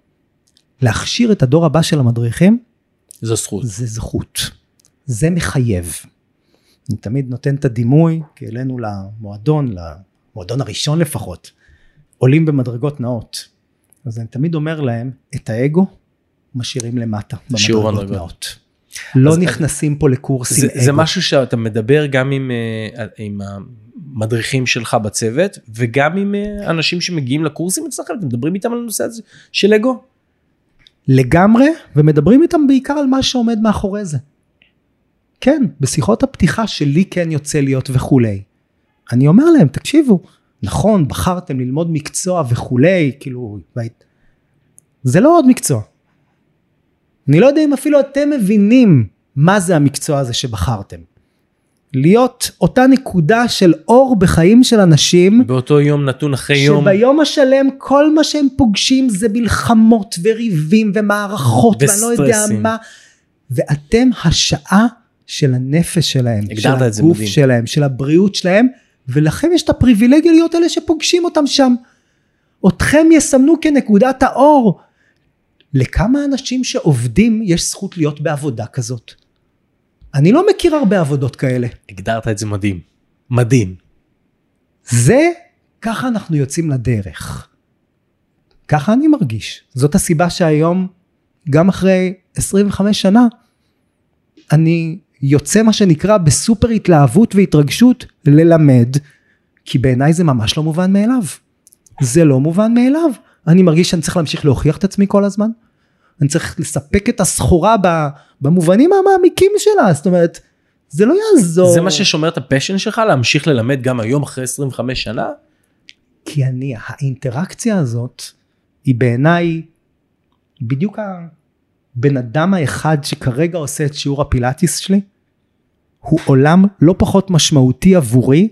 להכשיר את הדור הבא של המדריכים, זו זכות. זה זכות. זה מחייב. אני תמיד נותן את הדימוי, כי אלינו למועדון הראשון לפחות, עולים במדרגות נאות. אז אני תמיד אומר להם, את האגו משאירים למטה במדרגות נאות. לא נכנסים פה לקורס עם אגו. זה משהו שאתה מדבר גם עם המדריכים שלך בצוות, וגם עם אנשים שמגיעים לקורסים אצלכם, אתם מדברים איתם על הנושא הזה של אגו? לגמרי, ומדברים איתם בעיקר על מה שעומד מאחורי זה. כן, בשיחות הפתיחה שלי כן יוצא להיות וכולי. אני אומר להם, תקשיבו, נכון, בחרתם ללמוד מקצוע וכולי, כאילו, זה לא עוד מקצוע. אני לא יודע אם אפילו אתם מבינים מה זה המקצוע הזה שבחרתם. להיות אותה נקודה של אור בחיים של אנשים. באותו יום נתון אחרי יום. שביום השלם כל מה שהם פוגשים זה מלחמות וריבים ומערכות ואני לא יודע מה. ואתם השעה של הנפש שלהם, של הגוף שלהם, של הבריאות שלהם, ולכם יש את הפריבילגיה להיות אלה שפוגשים אותם שם. אתכם יסמנו כנקודת האור. לכמה אנשים שעובדים יש זכות להיות בעבודה כזאת? אני לא מכיר הרבה עבודות כאלה. הגדרת את זה מדהים. מדהים. ככה אנחנו יוצאים לדרך. ככה אני מרגיש. זאת הסיבה שהיום, גם אחרי 25 שנה, אני יוצא מה שנקרא בסופר התלהבות והתרגשות ללמד, כי בעיניי זה ממש לא מובן מאליו. זה לא מובן מאליו. אני מרגיש שאני צריך להמשיך להוכיח את עצמי כל הזמן. אני צריך לספק את הסחורה במובנים המעמיקים שלה. זאת אומרת, זה לא יעזור. זה מה ששומר את הפשן שלך, להמשיך ללמד גם היום אחרי 25 שנה? כי האינטראקציה הזאת, היא בעיניי, בדיוק הבן אדם האחד שכרגע עושה את שיעור הפילאטיס שלי, הוא עולם לא פחות משמעותי עבורי,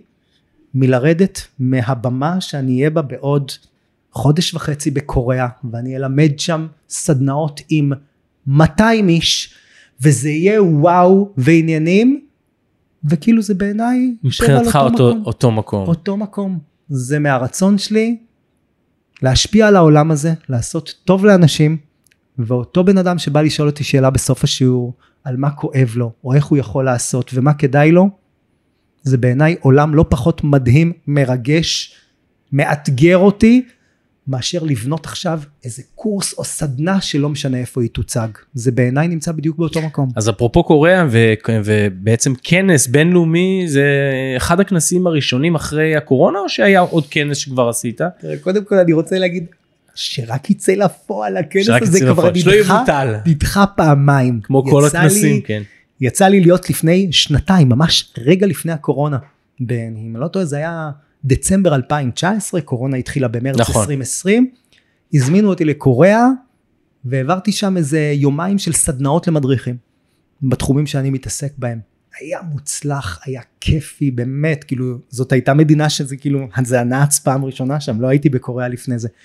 מלרדת מהבמה שאני אהיה בה בעוד חודש וחצי בקוריאה, ואני אלמד שם סדנאות עם 200 איש, וזה יהיה וואו ועניינים, וכאילו זה בעיניי מבחינתך אותו מקום. אותו מקום. זה מהרצון שלי להשפיע על העולם הזה, לעשות טוב לאנשים, ואותו בן אדם שבא לשאול אותי שאלה בסוף השיעור, על מה כואב לו, או איך הוא יכול לעשות, ומה כדאי לו, זה בעיניי עולם לא פחות מדהים, מרגש, מאתגר אותי, מאשר לבנות עכשיו איזה קורס או סדנה שלא משנה איפה היא תוצג. זה בעיניי נמצא בדיוק באותו מקום. אז אפרופו קוריאה, ובעצם כנס בינלאומי, זה אחד הכנסים הראשונים אחרי הקורונה, או שהיה עוד כנס שכבר עשית? קודם כל אני רוצה להגיד, שרק יצא לפועל, הכנס הזה כבר נדחה פעמיים. כמו כל הכנסים, כן. יצא לי להיות לפני שנתיים, ממש רגע לפני הקורונה. אם אני לא טועה, זה היה דצמבר 2019, קורונה התחילה במרץ 2020, הזמינו אותי לקוריאה, והעברתי שם איזה יומיים של סדנאות למדריכים, בתחומים שאני מתעסק בהם. היה מוצלח, היה כיפי, באמת, כאילו, זאת הייתה מדינה שזה כאילו, זה הנעץ פעם ראשונה שם, לא הייתי בקוריאה לפני זה.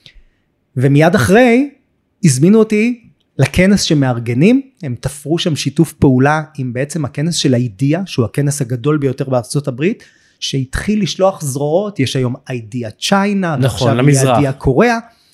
ומיד אחרי, הזמינו אותי לכנס שמארגנים, הם תפרו שם שיתוף פעולה עם בעצם הכנס של האידיה, שהוא הכנס הגדול ביותר בארצות הברית, שהתחיל לשלוח זרועות, יש היום אידיה צ'יינה, נכון, למזרח. אידיה קוריאה,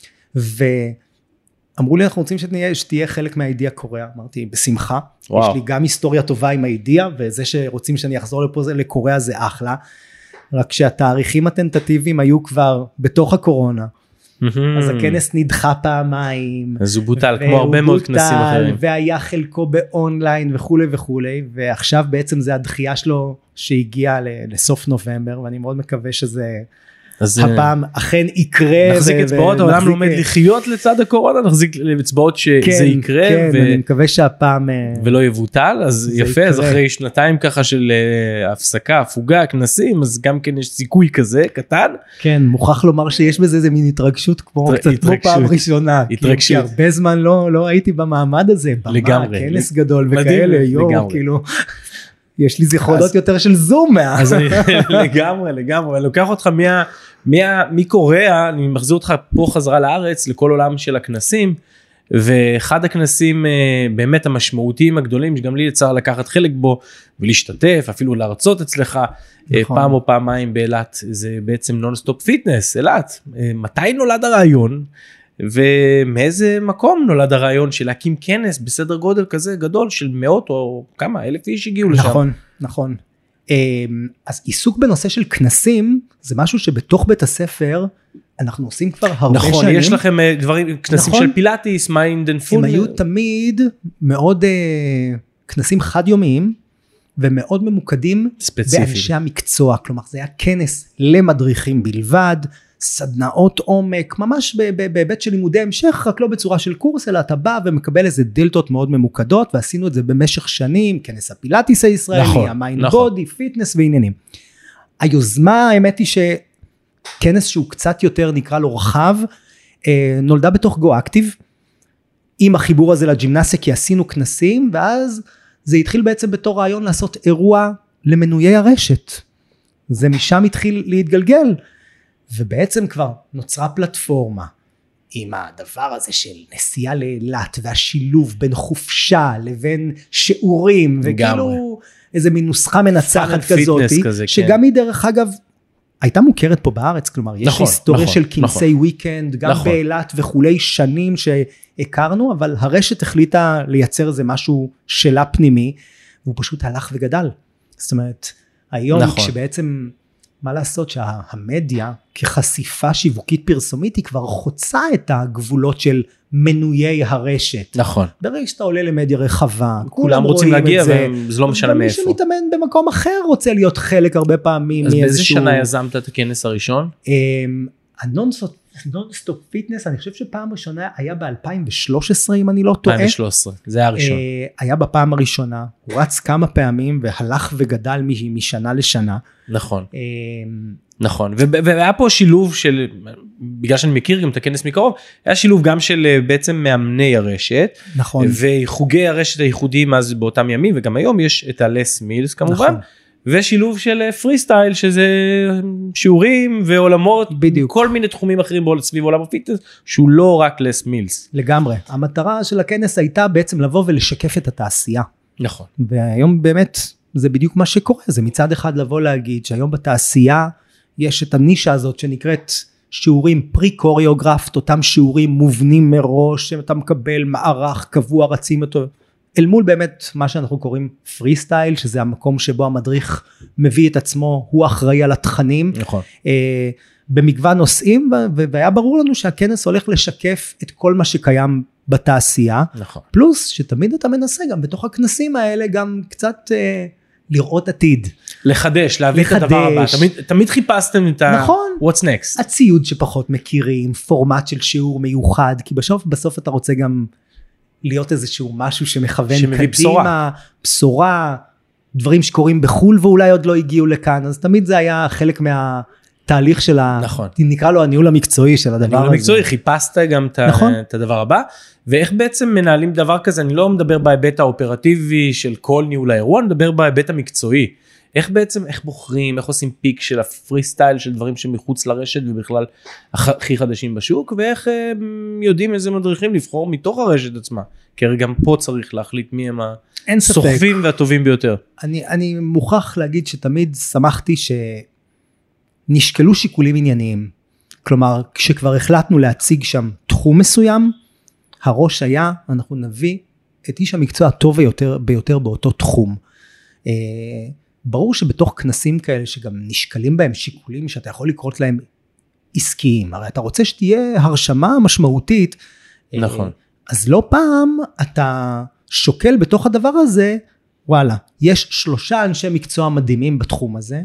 ואמרו לי, אנחנו רוצים שתהיה חלק מהאידיה קוריאה, אמרתי, בשמחה, יש לי גם היסטוריה טובה עם האידיה, וזה שרוצים שאני אחזור לפה לקוריאה זה אחלה, רק שהתאריכים הטנטטיביים היו כבר בתוך הקורונה, אז הכנס נדחה פעמיים, אז הוא בוטל כמו הרבה מאוד כנסים אחרים, והיה חלקו באונליין וכו' וכו', ועכשיו בעצם זה הדחייה שלו שהגיעה לסוף נובמבר, ואני מאוד מקווה שזה הפעם אכן יקרה. נחזיק אצבעות, העולם לומד לחיות לצד הקורונה, נחזיק אצבעות שזה יקרה, כן, אני מקווה שהפעם ולא יבוטל, אז יפה, אז אחרי שנתיים ככה של הפסקה, הפוגה, כנסים, אז גם כן יש סיכוי כזה, קטן. כן, מוכרח לומר שיש בזה איזה מין התרגשות, כמו פעם ראשונה, כי הרבה זמן לא הייתי במעמד הזה, לגמרי, כנס גדול וכאלה, יום, כאילו, יש לי זיכרונות יותר של זום. אז לגמרי, אני לוקח אותך מקוריאה, אני מחזיר אותך פה חזרה לארץ, לכל עולם של הכנסים, ואחד הכנסים באמת המשמעותיים הגדולים, שגם לי יצא לקחת חלק בו, ולהשתתף, אפילו להרצות אצלך, פעם או פעמיים באילת, זה בעצם נונסטופ פיטנס, אילת. מתי נולד הרעיון? ומאיזה מקום נולד הרעיון של להקים כנס בסדר גודל כזה גדול של מאות או כמה אלף איש הגיעו לשם? נכון. אז עיסוק בנושא של כנסים זה משהו שבתוך בית הספר אנחנו עושים כבר הרבה שנים. נכון, יש לכם דברים, כנסים של פילאטיס, מיינד אנד פול. הם היו תמיד מאוד כנסים חד יומיים ומאוד ממוקדים באנשי המקצוע, כלומר זה היה כנס למדריכים בלבד, סדנאות עומק, ממש בהיבט של לימודי המשך, רק לא בצורה של קורס, אלא אתה בא ומקבל איזה דלתות מאוד ממוקדות, ועשינו את זה במשך שנים, כנס הפילאטיס הישראלי, המיינד בודי, פיטנס ועניינים. היוזמה, האמת היא שכנס שהוא קצת יותר נקרא לו רחב, נולדה בתוך גו-אקטיב, עם החיבור הזה לג'ימנסיה, כי עשינו כנסים, ואז זה התחיל בעצם בתור רעיון לעשות אירוע למנויי הרשת. זה משם התחיל להתגלגל, ובעצם כבר נוצרה פלטפורמה עם הדבר הזה של נסיעה לאילת והשילוב בין חופשה לבין שיעורים וכאילו איזה מין נוסחה מנצחת כזאת שגם היא דרך אגב הייתה מוכרת פה בארץ, כלומר יש היסטוריה של כנסי וויקנד גם באילת וכולי שנים שהכרנו, אבל הרשת החליטה לייצר איזה משהו שלה פנימי, והוא פשוט הלך וגדל. זאת אומרת, היום נכון. כשבעצם, מה לעשות שהמדיה כחשיפה שיווקית פרסומית, היא כבר חוצה את הגבולות של מנויי הרשת. נכון. ברגע שאתה עולה למדיה רחבה, כולם רוצים להגיע וזה לא משנה מאיפה. ומי שמתאמן במקום אחר רוצה להיות חלק הרבה פעמים. אז באיזה שנה יזמת את הכנס הראשון? נונסטופ פיטנס, אני חושב שפעם ראשונה היה ב-2013 אם אני לא טועה. 2013, זה היה הראשון. היה בפעם הראשונה, הוא רץ כמה פעמים והלך וגדל משנה לשנה. נכון. נכון, והיה פה שילוב של, בגלל שאני מכיר גם את הכנס מקרוב, היה שילוב גם של בעצם מאמני הרשת. נכון. וחוגי הרשת הייחודיים אז באותם ימים, וגם היום יש את ה-less meals כמובן. נכון. ושילוב של פרי סטייל, שזה שיעורים ועולמות, בדיוק. כל מיני תחומים אחרים סביב עולם הפיטנס, שהוא לא רק לס מילס. לגמרי. המטרה של הכנס הייתה בעצם לבוא ולשקף את התעשייה. נכון. והיום באמת זה בדיוק מה שקורה, זה מצד אחד לבוא להגיד שהיום בתעשייה יש את הנישה הזאת שנקראת שיעורים פרי-קוריאוגרפט, אותם שיעורים מובנים מראש, שאתה מקבל מערך קבוע, רצים אותו, אל מול באמת מה שאנחנו קוראים פרי סטייל, שזה המקום שבו המדריך מביא את עצמו, הוא אחראי על התכנים. נכון. במגוון נושאים, והיה ברור לנו שהכנס הולך לשקף את כל מה שקיים בתעשייה. נכון. פלוס שתמיד אתה מנסה גם בתוך הכנסים האלה, גם קצת לראות עתיד. לחדש, להביא את הדבר הבא. תמיד חיפשתם את נכון. what's next. הציוד שפחות מכירים, פורמט של שיעור מיוחד, כי בסוף אתה רוצה גם להיות איזשהו משהו שמכוון קדימה, בשורה, דברים שקורים בחול ואולי עוד לא הגיעו לכאן, אז תמיד זה היה חלק מהתהליך של נכון. נקרא לו הניהול המקצועי של הדבר הזה. הניהול המקצועי, חיפשת גם נכון. את הדבר הבא, ואיך בעצם מנהלים דבר כזה, אני לא מדבר בהיבט האופרטיבי של כל ניהול האירוע, אני מדבר בהיבט המקצועי. איך בעצם, איך בוחרים, איך עושים פיק של הפרי סטייל של דברים שמחוץ לרשת ובכלל הכי חדשים בשוק, ואיך יודעים איזה מדריכים לבחור מתוך הרשת עצמה, כי הרי גם פה צריך להחליט מי הם הסוחבים והטובים ביותר. אני מוכרח להגיד שתמיד שמחתי שנשקלו שיקולים ענייניים, כלומר כשכבר החלטנו להציג שם תחום מסוים, הראש היה אנחנו נביא את איש המקצוע הטוב ביותר באותו תחום. ברור שבתוך כנסים כאלה שגם נשקלים בהם שיקולים שאתה יכול לקרות להם עסקיים, הרי אתה רוצה שתהיה הרשמה משמעותית, נכון. אז לא פעם אתה שוקל בתוך הדבר הזה, וואלה, יש 3 אנשי מקצוע מדהימים בתחום הזה,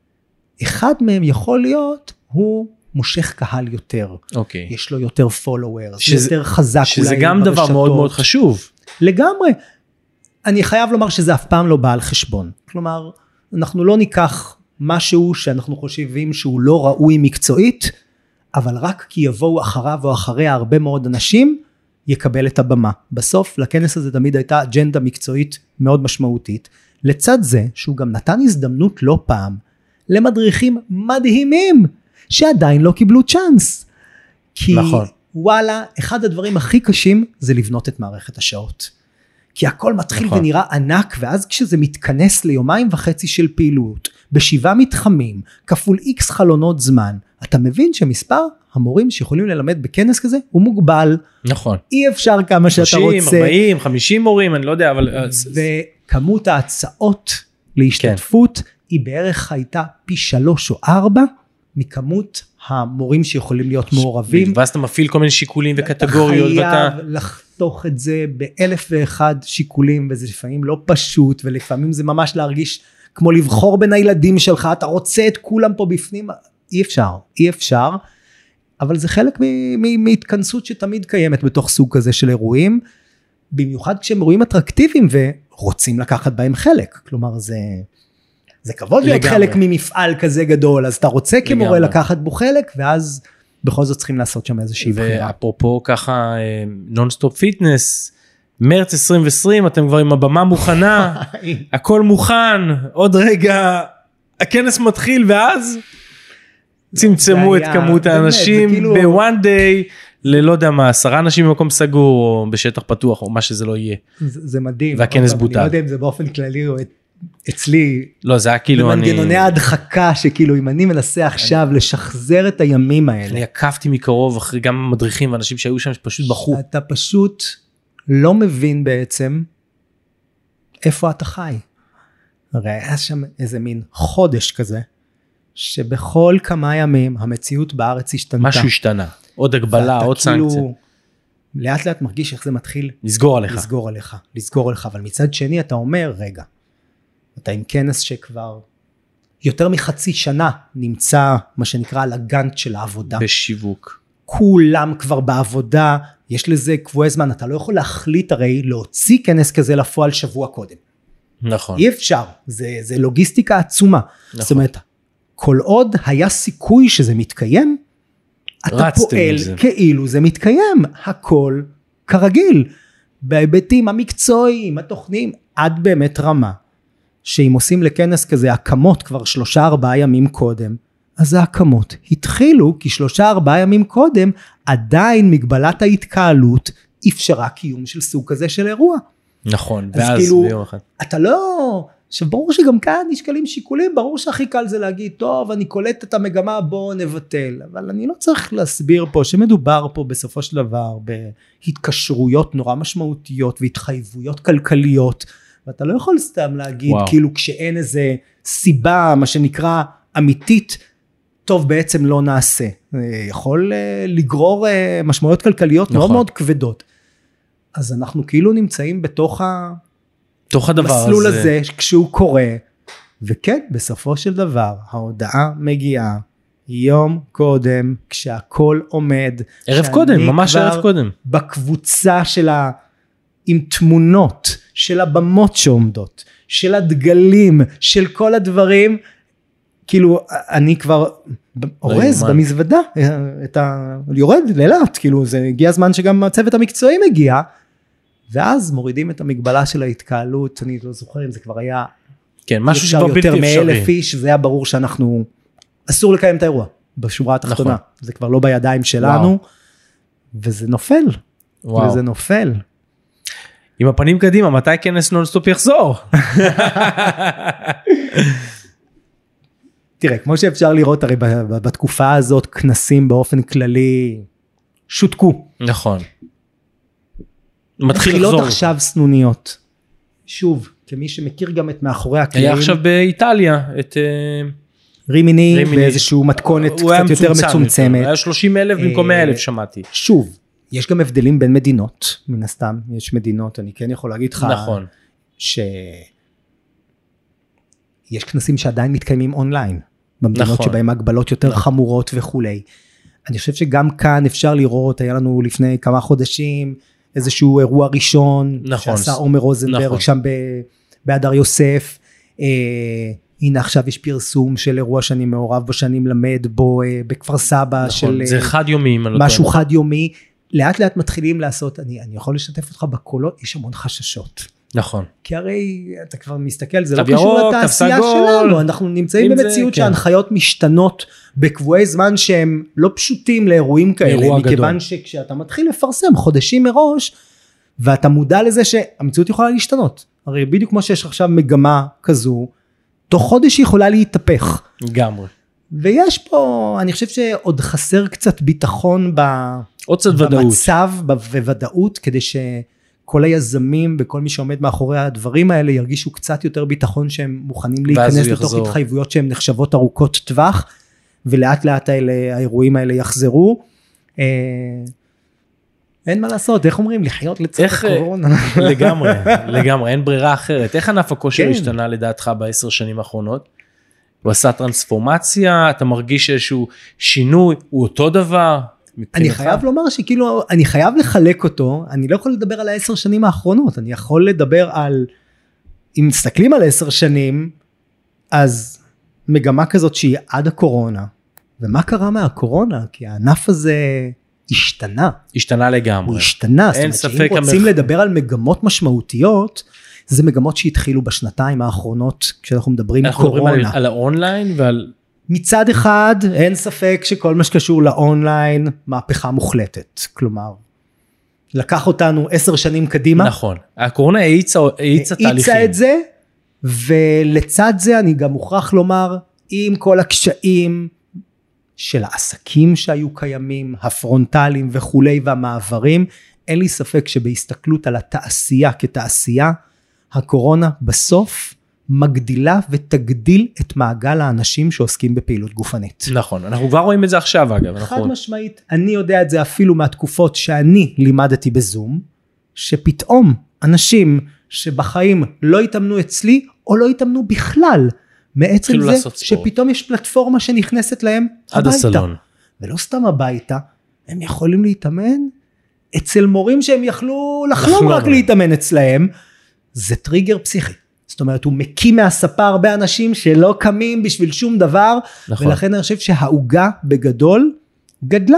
אחד מהם יכול להיות, הוא מושך קהל יותר, אוקיי. יש לו יותר followers, יותר חזק שזה אולי גם דבר ברשתות. מאוד מאוד חשוב. לגמרי. אני חייב לומר שזה אף פעם לא בא על חשבון. כלומר, אנחנו לא ניקח משהו שאנחנו חושבים שהוא לא ראוי מקצועית, אבל רק כי יבואו אחריו או אחריה הרבה מאוד אנשים, יקבל את הבמה. בסוף, לכנס הזה תמיד הייתה אג'נדה מקצועית מאוד משמעותית. לצד זה, שהוא גם נתן הזדמנות לא פעם, למדריכים מדהימים, שעדיין לא קיבלו צ'אנס. כי נכון. וואלה, אחד הדברים הכי קשים, זה לבנות את מערכת השעות. כי הכל מתחיל נכון. ונראה ענק, ואז כשזה מתכנס ליומיים וחצי של פעילות, ב7 מתחמים, כפול X חלונות זמן, אתה מבין שמספר המורים שיכולים ללמד בכנס כזה, הוא מוגבל. נכון. אי אפשר כמה 30, שאתה רוצה. 40, 50 מורים, אני לא יודע, אבל... וכמות ההצעות להשתתפות, כן. היא בערך הייתה פי 3 או 4, מכמות המורים שיכולים להיות מעורבים. ואז אתה מפעיל כל מיני שיקולים וקטגוריות. אתה חייב לחתוך את זה ב1001 שיקולים, וזה לפעמים לא פשוט, ולפעמים זה ממש להרגיש כמו לבחור בין הילדים שלך, אתה רוצה את כולם פה בפנים, אי אפשר, אבל זה חלק מהתכנסות שתמיד קיימת בתוך סוג כזה של אירועים, במיוחד כשהם אירועים אטרקטיביים ורוצים לקחת בהם חלק, כלומר זה כבוד להיות חלק ממפעל כזה גדול, אז אתה רוצה כמורה לקחת בו חלק, ואז בכל זאת צריכים לעשות שם איזושהי בחירה. ואפרופו ככה, נונסטופ פיטנס, מרץ 2020, אתם כבר עם הבמה מוכנה, הכל מוכן, עוד רגע, הכנס מתחיל, ואז צמצמו את כמות האנשים ב-one day, ללא יודע מה, 10 אנשים במקום סגור, או בשטח פתוח, או מה שזה לא יהיה. זה מדהים. והכנס בוטל. אני לא יודע אם זה באופן כללי, או אצלי, לא, זה היה כאילו במנגנוני ההדחקה, שכאילו אם אני מנסה עכשיו לשחזר את הימים האלה. אני עקבתי מקרוב אחרי גם מדריכים ואנשים שהיו שם שפשוט בחו. אתה פשוט לא מבין בעצם איפה אתה חי. הרי היה שם איזה מין חודש כזה, שבכל כמה ימים המציאות בארץ השתנתה. משהו השתנה, עוד הגבלה, עוד סנקציה. כאילו, לאט לאט מרגיש איך זה מתחיל לסגור עליך, אבל מצד שני אתה אומר, רגע, אתה עם כנס שכבר יותר מחצי שנה נמצא מה שנקרא על הגאנט של העבודה. בשיווק. כולם כבר בעבודה, יש לזה קבועי זמן, אתה לא יכול להחליט הרי להוציא כנס כזה לפועל שבוע קודם. נכון. אי אפשר, זה לוגיסטיקה עצומה. נכון. זאת אומרת, כל עוד היה סיכוי שזה מתקיים, אתה פועל כאילו זה מתקיים, הכל כרגיל, בהיבטים המקצועיים, התוכניים, עד באמת רמה, שאם עושים לכנס כזה הקמות כבר 3-4 ימים קודם, אז ההקמות התחילו, כי 3-4 ימים קודם, עדיין מגבלת ההתקהלות, אפשרה קיום של סוג כזה של אירוע. נכון, ואז כאילו, אתה לא, שברור שגם כאן נשקלים שיקולים, ברור שהכי קל זה להגיד, טוב, אני קולט את המגמה, בוא נבטל, אבל אני לא צריך להסביר פה, שמדובר פה בסופו של דבר, בהתקשרויות נורא משמעותיות, והתחייבויות כלכליות, ואתה לא יכול סתם להגיד, כאילו כשאין איזה סיבה, מה שנקרא אמיתית, טוב בעצם לא נעשה. יכול לגרור משמעויות כלכליות מאוד מאוד כבדות. אז אנחנו כאילו נמצאים בתוך המסלול הזה, כשהוא קורה, וכן, בסופו של דבר, ההודעה מגיעה, יום קודם, כשהכל עומד. ערב קודם, ממש ערב קודם. בקבוצה שלה, עם תמונות של הבמות שעומדות, של הדגלים, של כל הדברים, כאילו אני כבר אורז במזוודה, יורד לילת, כאילו זה הגיע הזמן שגם הצוות המקצועי מגיע, ואז מורידים את המגבלה של ההתקהלות, אני לא זוכר אם זה כבר היה, כן, משהו שכבר בלתי אפשרי. מ1,000 איש, זה היה ברור שאנחנו, אסור לקיים את האירוע, בשורה התחתונה, זה כבר לא בידיים שלנו, וזה נופל, וזה נופל. עם הפנים קדימה, מתי כנס נונסטופ יחזור? תראה, כמו שאפשר לראות, הרי בתקופה הזאת, כנסים באופן כללי, שותקו. נכון. מתחיל לחזור. מתחילות עכשיו סנוניות. שוב, כמי שמכיר גם את מאחורי הקלעים. היה עכשיו באיטליה, את רימיני, באיזשהו מתכונת קצת יותר מצומצמת. היה 30,000 במקום 100,000 שמעתי. שוב, יש גם הבדלים בין מדינות, מן הסתם, יש מדינות, אני כן יכול להגיד לך, נכון. שיש כנסים שעדיין מתקיימים אונליין, במדינות נכון. שבהם הגבלות יותר נכון. חמורות וכולי. אני חושב שגם כאן אפשר לראות, היה לנו לפני כמה חודשים, איזשהו אירוע ראשון, נכון. שעשה עומר רוזנברג נכון. שם בהדר יוסף, הנה עכשיו יש פרסום של אירוע שאני מעורב בו, שאני מלמד בו בכפר סבא, נכון. זה חד יומי, משהו חד יומי, לאט לאט מתחילים לעשות, אני יכול לשתף אותך בקולות, יש המון חששות. נכון. כי הרי אתה כבר מסתכל, זה לא קשור לתעשייה שלנו, אנחנו נמצאים במציאות שההנחיות משתנות בקבועי זמן שהם לא פשוטים לאירועים כאלה, מכיוון שכשאתה מתחיל לפרסם חודשים מראש, ואתה מודע לזה שהמציאות יכולה להשתנות. הרי בדיוק כמו שיש עכשיו מגמה כזו, תוך חודש היא יכולה להתהפך. לגמרי. ויש פה, אני חושב שעוד חסר קצת ביטחון במצב, בוודאות, כדי שכל היזמים וכל מי שעומד מאחורי הדברים האלה, ירגישו קצת יותר ביטחון שהם מוכנים להיכנס לתוך התחייבויות שהן נחשבות ארוכות טווח, ולאט לאט האירועים האלה יחזרו. אין מה לעשות, איך אומרים? לחיות לצד הקורונה. לגמרי, אין ברירה אחרת. איך ענף הכושר השתנה לדעתך ב10 שנים האחרונות? הוא עשה טרנספורמציה, אתה מרגיש איזשהו שינוי, הוא אותו דבר? אני חייב לומר שכאילו, אני חייב לחלק אותו, אני לא יכול לדבר על 10 שנים האחרונות, אני יכול לדבר על, אם מסתכלים על 10 שנים, אז מגמה כזאת שהיא עד הקורונה, ומה קרה מהקורונה? כי הענף הזה השתנה. השתנה לגמרי. הוא השתנה, זאת אומרת שאם רוצים לדבר על מגמות משמעותיות, זה מגמות שהתחילו בשנתיים האחרונות, כשאנחנו מדברים על קורונה. אנחנו מדברים על האונליין ועל... מצד אחד, אין ספק שכל מה שקשור לאונליין, מהפכה מוחלטת. כלומר, לקח אותנו 10 שנים קדימה. נכון. הקורונה האיצה תהליכים. האיצה את זה, ולצד זה אני גם מוכרח לומר, עם כל הקשיים של העסקים שהיו קיימים, הפרונטליים וכולי והמעברים, אין לי ספק שבהסתכלות על התעשייה כתעשייה, הקורונה בסוף מגדילה ותגדיל את מעגל האנשים שעוסקים בפעילות גופנית. נכון, אנחנו כבר רואים את זה עכשיו אגב. חד משמעית, אני יודע את זה אפילו מהתקופות שאני לימדתי בזום, שפתאום אנשים שבחיים לא יתאמנו אצלי, או לא יתאמנו בכלל, מעצם זה שפתאום יש פלטפורמה שנכנסת להם עד הביתה. הסלון. ולא סתם הביתה, הם יכולים להתאמן אצל מורים שהם יכלו לחלום רק להתאמן אצלהם, זה טריגר פסיכי. זאת אומרת, הוא מקים מהספה הרבה אנשים שלא קמים בשביל שום דבר, נכון. ולכן אני חושב שהעוגה בגדול גדלה.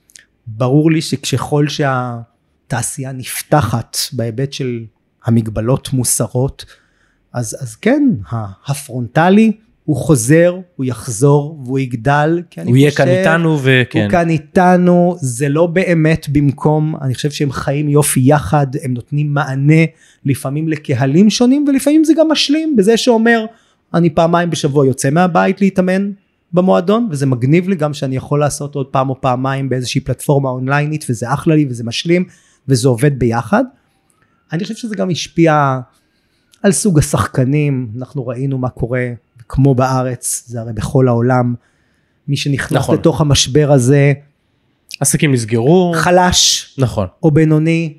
ברור לי שככל שהתעשייה נפתחת בהיבט של המגבלות מוסרות, אז כן, הפרונטלי הוא חוזר, הוא יחזור והוא יגדל. הוא יהיה כאן איתנו וכן. הוא כאן איתנו, זה לא באמת במקום, אני חושב שהם חיים יופי יחד, הם נותנים מענה לפעמים לקהלים שונים, ולפעמים זה גם משלים בזה שאומר, אני פעמיים בשבוע יוצא מהבית להתאמן במועדון, וזה מגניב לי גם שאני יכול לעשות עוד פעם או פעמיים באיזושהי פלטפורמה אונליינית, וזה אחלה לי וזה משלים, וזה עובד ביחד. אני חושב שזה גם השפיע על סוג השחקנים, אנחנו ראינו מה קורה, כמו בארץ, זה הרי בכל העולם, מי שנכנס נכון. לתוך המשבר הזה, עסקים נסגרו, חלש, נכון. או בינוני,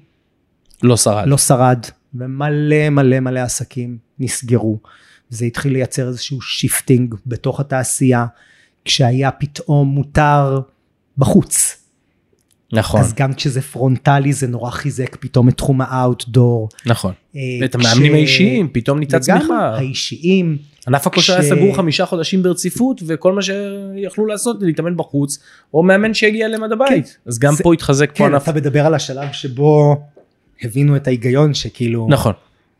לא שרד, ומלא מלא מלא עסקים נסגרו, זה התחיל לייצר איזשהו שיפטינג בתוך התעשייה, כשהיה פתאום מותר בחוץ, נכון. אז גם כשזה פרונטלי זה נורא חיזק פתאום את תחום האוטדור. נכון. ואת המאמנים האישיים, פתאום ניתה צמיחה. וגם האישיים. ענף הכושר היה סגור 5 חודשים ברציפות, וכל מה שיכלו לעשות זה להתאמן בחוץ, או מאמן שהגיע למד הבית. אז גם פה התחזק פה ענף. כן, אתה מדבר על השלב שבו הבינו את ההיגיון שכאילו. נכון.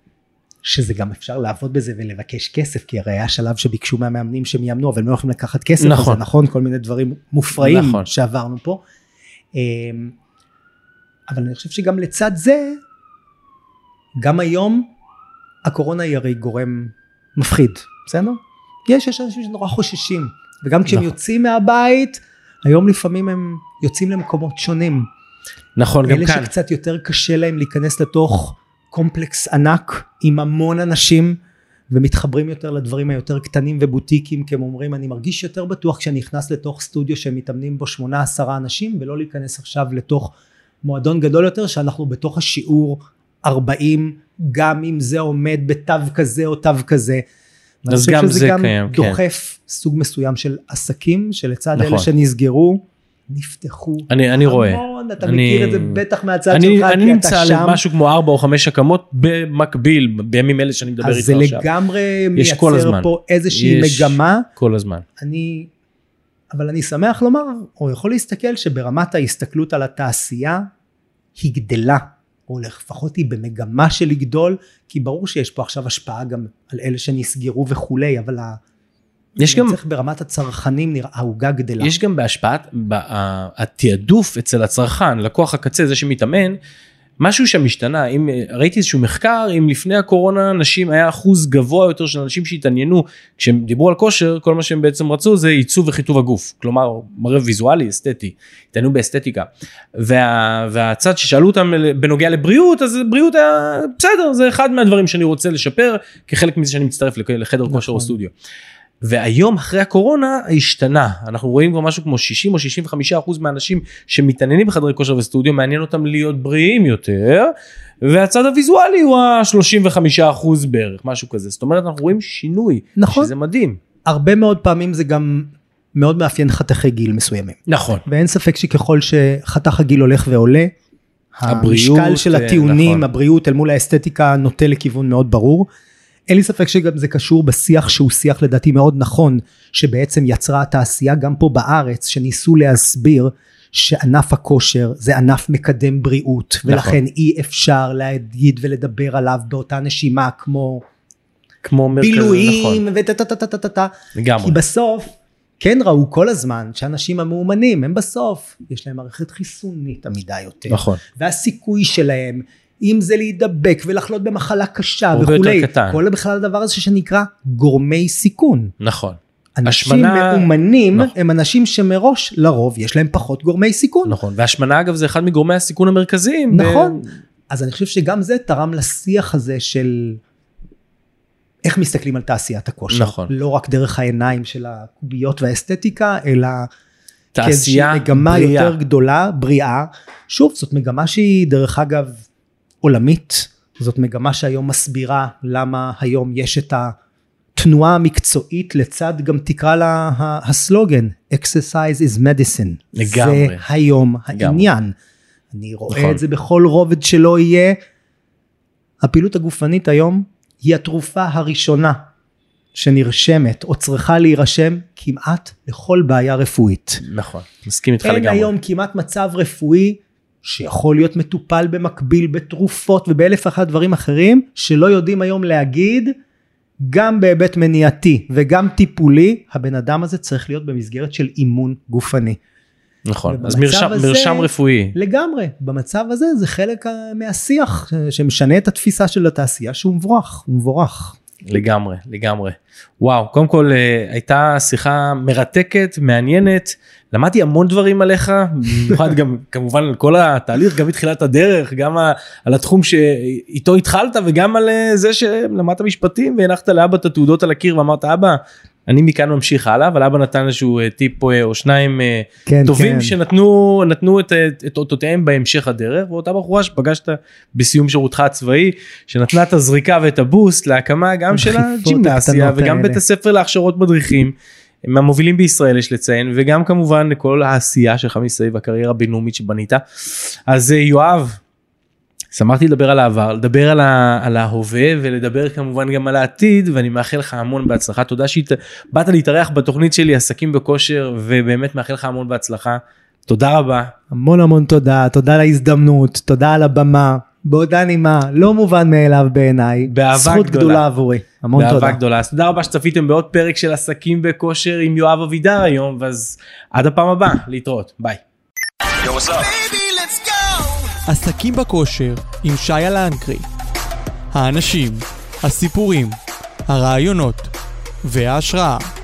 שזה גם אפשר לעבוד בזה ולבקש כסף, כי הרי היה שלב שביקשו מהמאמנים שהם יאמנו, אבל הם לא יכולים לקחת כסף. נכון. זה נכון, כל מיני דברים מופרעים שעברנו פה. אבל אני חושב שגם לצד זה, גם היום, הקורונה היא הרי גורם מפחיד, בסדר? יש אנשים שנורא חוששים, וגם כשהם יוצאים מהבית, היום לפעמים הם יוצאים למקומות שונים. נכון, גם כאן. אלה שקצת יותר קשה להם להיכנס לתוך קומפלקס ענק, עם המון אנשים, ומתחברים יותר לדברים היותר קטנים ובוטיקים, כי הם אומרים, אני מרגיש יותר בטוח כשאני נכנס לתוך סטודיו שהם מתאמנים בו 8-10 אנשים, ולא להיכנס עכשיו לתוך מועדון גדול יותר, שאנחנו בתוך השיעור 40, גם אם זה עומד בתו כזה או תו כזה. אז גם זה גם קיים, דוחף כן. סוג מסוים של עסקים, שלצד נכון. אלה שנסגרו, נפתחו. אני רואה. אתה מכיר את זה בטח מהצד שלך, אני נמצא משהו כמו 4 או 5 הקמות במקביל, בימים אלה שאני מדבר איתך עכשיו. אז זה לגמרי מייצר פה איזושהי מגמה. כל הזמן. אבל אני שמח לומר, או יכול להסתכל שברמת ההסתכלות על התעשייה, היא גדלה, או לפחות היא במגמה של לגדול, כי ברור שיש פה עכשיו השפעה גם על אלה שנסגרו וכולי, אבל יש גם צריך ברמת הצרכנים נראה העוגה גדלה. יש גם בהשפעת התיעדוף אצל הצרכן, לקוח הקצה, זה שמתאמן, משהו שמשתנה, אם ראיתי איזשהו מחקר, אם לפני הקורונה נשים היה אחוז גבוה יותר של אנשים שהתעניינו, כשהם דיברו על כושר, כל מה שהם בעצם רצו זה עיצוב וחיטוב הגוף, כלומר מראה ויזואלי, אסתטי, התעניינו באסתטיקה, והצד ששאלו אותם בנוגע לבריאות, אז בריאות היה בסדר, זה אחד מהדברים שאני רוצה לשפר, כחלק מזה שאני מצטרף לחדר כושר או סטודיו. והיום אחרי הקורונה השתנה, אנחנו רואים כבר משהו כמו 60 או 65% מהאנשים שמתעניינים בחדרי כושר וסטודיו, מעניין אותם להיות בריאים יותר, והצד הוויזואלי הוא ה-35% בערך, משהו כזה, זאת אומרת אנחנו רואים שינוי, נכון. שזה מדהים. הרבה מאוד פעמים זה גם מאוד מאפיין חתכי גיל מסוימים. נכון. ואין ספק שככל שחתך הגיל הולך ועולה, המשקל של הטיעונים, נכון. הבריאות אל מול האסתטיקה נוטה לכיוון מאוד ברור, אין לי ספק שגם זה קשור בשיח שהוא שיח לדעתי מאוד נכון, שבעצם יצרה התעשייה גם פה בארץ, שניסו להסביר שענף הכושר זה ענף מקדם בריאות, נכון. ולכן אי אפשר להגיד ולדבר עליו באותה נשימה כמו בילויים, נכון. וטטטטטטטטט. לגמרי. כי בסוף, כן ראו כל הזמן שאנשים המאומנים, הם בסוף, יש להם מערכת חיסונית עמידה יותר. נכון. והסיכוי שלהם, אם זה להידבק ולחלות במחלה קשה וכולי, כל בכלל הדבר הזה שנקרא גורמי סיכון. נכון. אנשים מאומנים הם אנשים שמראש לרוב יש להם פחות גורמי סיכון. נכון, והשמנה אגב זה אחד מגורמי הסיכון המרכזיים. נכון, אז אני חושב שגם זה תרם לשיח הזה של איך מסתכלים על תעשיית הכושר. נכון. לא רק דרך העיניים של הקוביות והאסתטיקה, אלא תעשייה מגמה בריאה. יותר גדולה, בריאה. שוב, זאת מגמה שהיא דרך אגב עולמית, זאת מגמה שהיום מסבירה למה היום יש את התנועה המקצועית לצד גם תקרא לה הסלוגן, exercise is medicine. לגמרי. זה היום העניין. אני רואה את זה בכל רובד שלא יהיה. הפעילות הגופנית היום היא התרופה הראשונה שנרשמת או צריכה להירשם כמעט לכל בעיה רפואית. נכון, מסכים איתך לגמרי. אין היום כמעט מצב רפואי שיכול להיות מטופל במקביל בתרופות ובאלף אחד דברים אחרים, שלא יודעים היום להגיד, גם בהיבט מניעתי וגם טיפולי, הבן אדם הזה צריך להיות במסגרת של אימון גופני. נכון, אז מרשם רפואי. לגמרי, במצב הזה זה חלק מהשיח שמשנה את התפיסה של התעשייה שהוא מבורך, הוא מבורך. לגמרי, לגמרי. וואו, קודם כל הייתה שיחה מרתקת, מעניינת, למדתי המון דברים עליך, במיוחד גם כמובן על כל התהליך, גם מתחילת הדרך, גם על התחום שאיתו התחלת, וגם על זה שלמדת משפטים, והנחת לאבא את התעודות על הקיר, ואמרת, אבא, אני מכאן ממשיך הלאה, אבל אבא נתן איזשהו טיפ או שניים טובים, שנתנו את אותותיהם בהמשך הדרך, ואותה בחורה שפגשת בסיום שירותך הצבאי, שנתנה את הזריקה ואת הבוסט להקמה גם של הג'ימנסיה, וגם בית הספר להכשרות מדריכים, הם המובילים בישראל יש לציין, וגם כמובן לכל העשייה שלך מסביב, הקריירה הבינלאומית שבנית. אז יואב, שמחתי לדבר על העבר, לדבר על ההווה, ולדבר כמובן גם על העתיד, ואני מאחל לך המון בהצלחה. תודה שבאת להתארח בתוכנית שלי, עסקים בכושר, ובאמת מאחל לך המון בהצלחה. תודה רבה. המון תודה, תודה על ההזדמנות, תודה על הבמה, בעודה נימה, לא מובן מאליו בעיניי, זכות גדולה עבורי, המון תודה. באהבה גדולה, אז תודה רבה שצפיתם בעוד פרק של עסקים בכושר עם יואב אבידר היום, ואז עד הפעם הבאה, להתראות, ביי. עסקים בכושר עם שי לנקרי. האנשים, הסיפורים, הרעיונות וההשראה.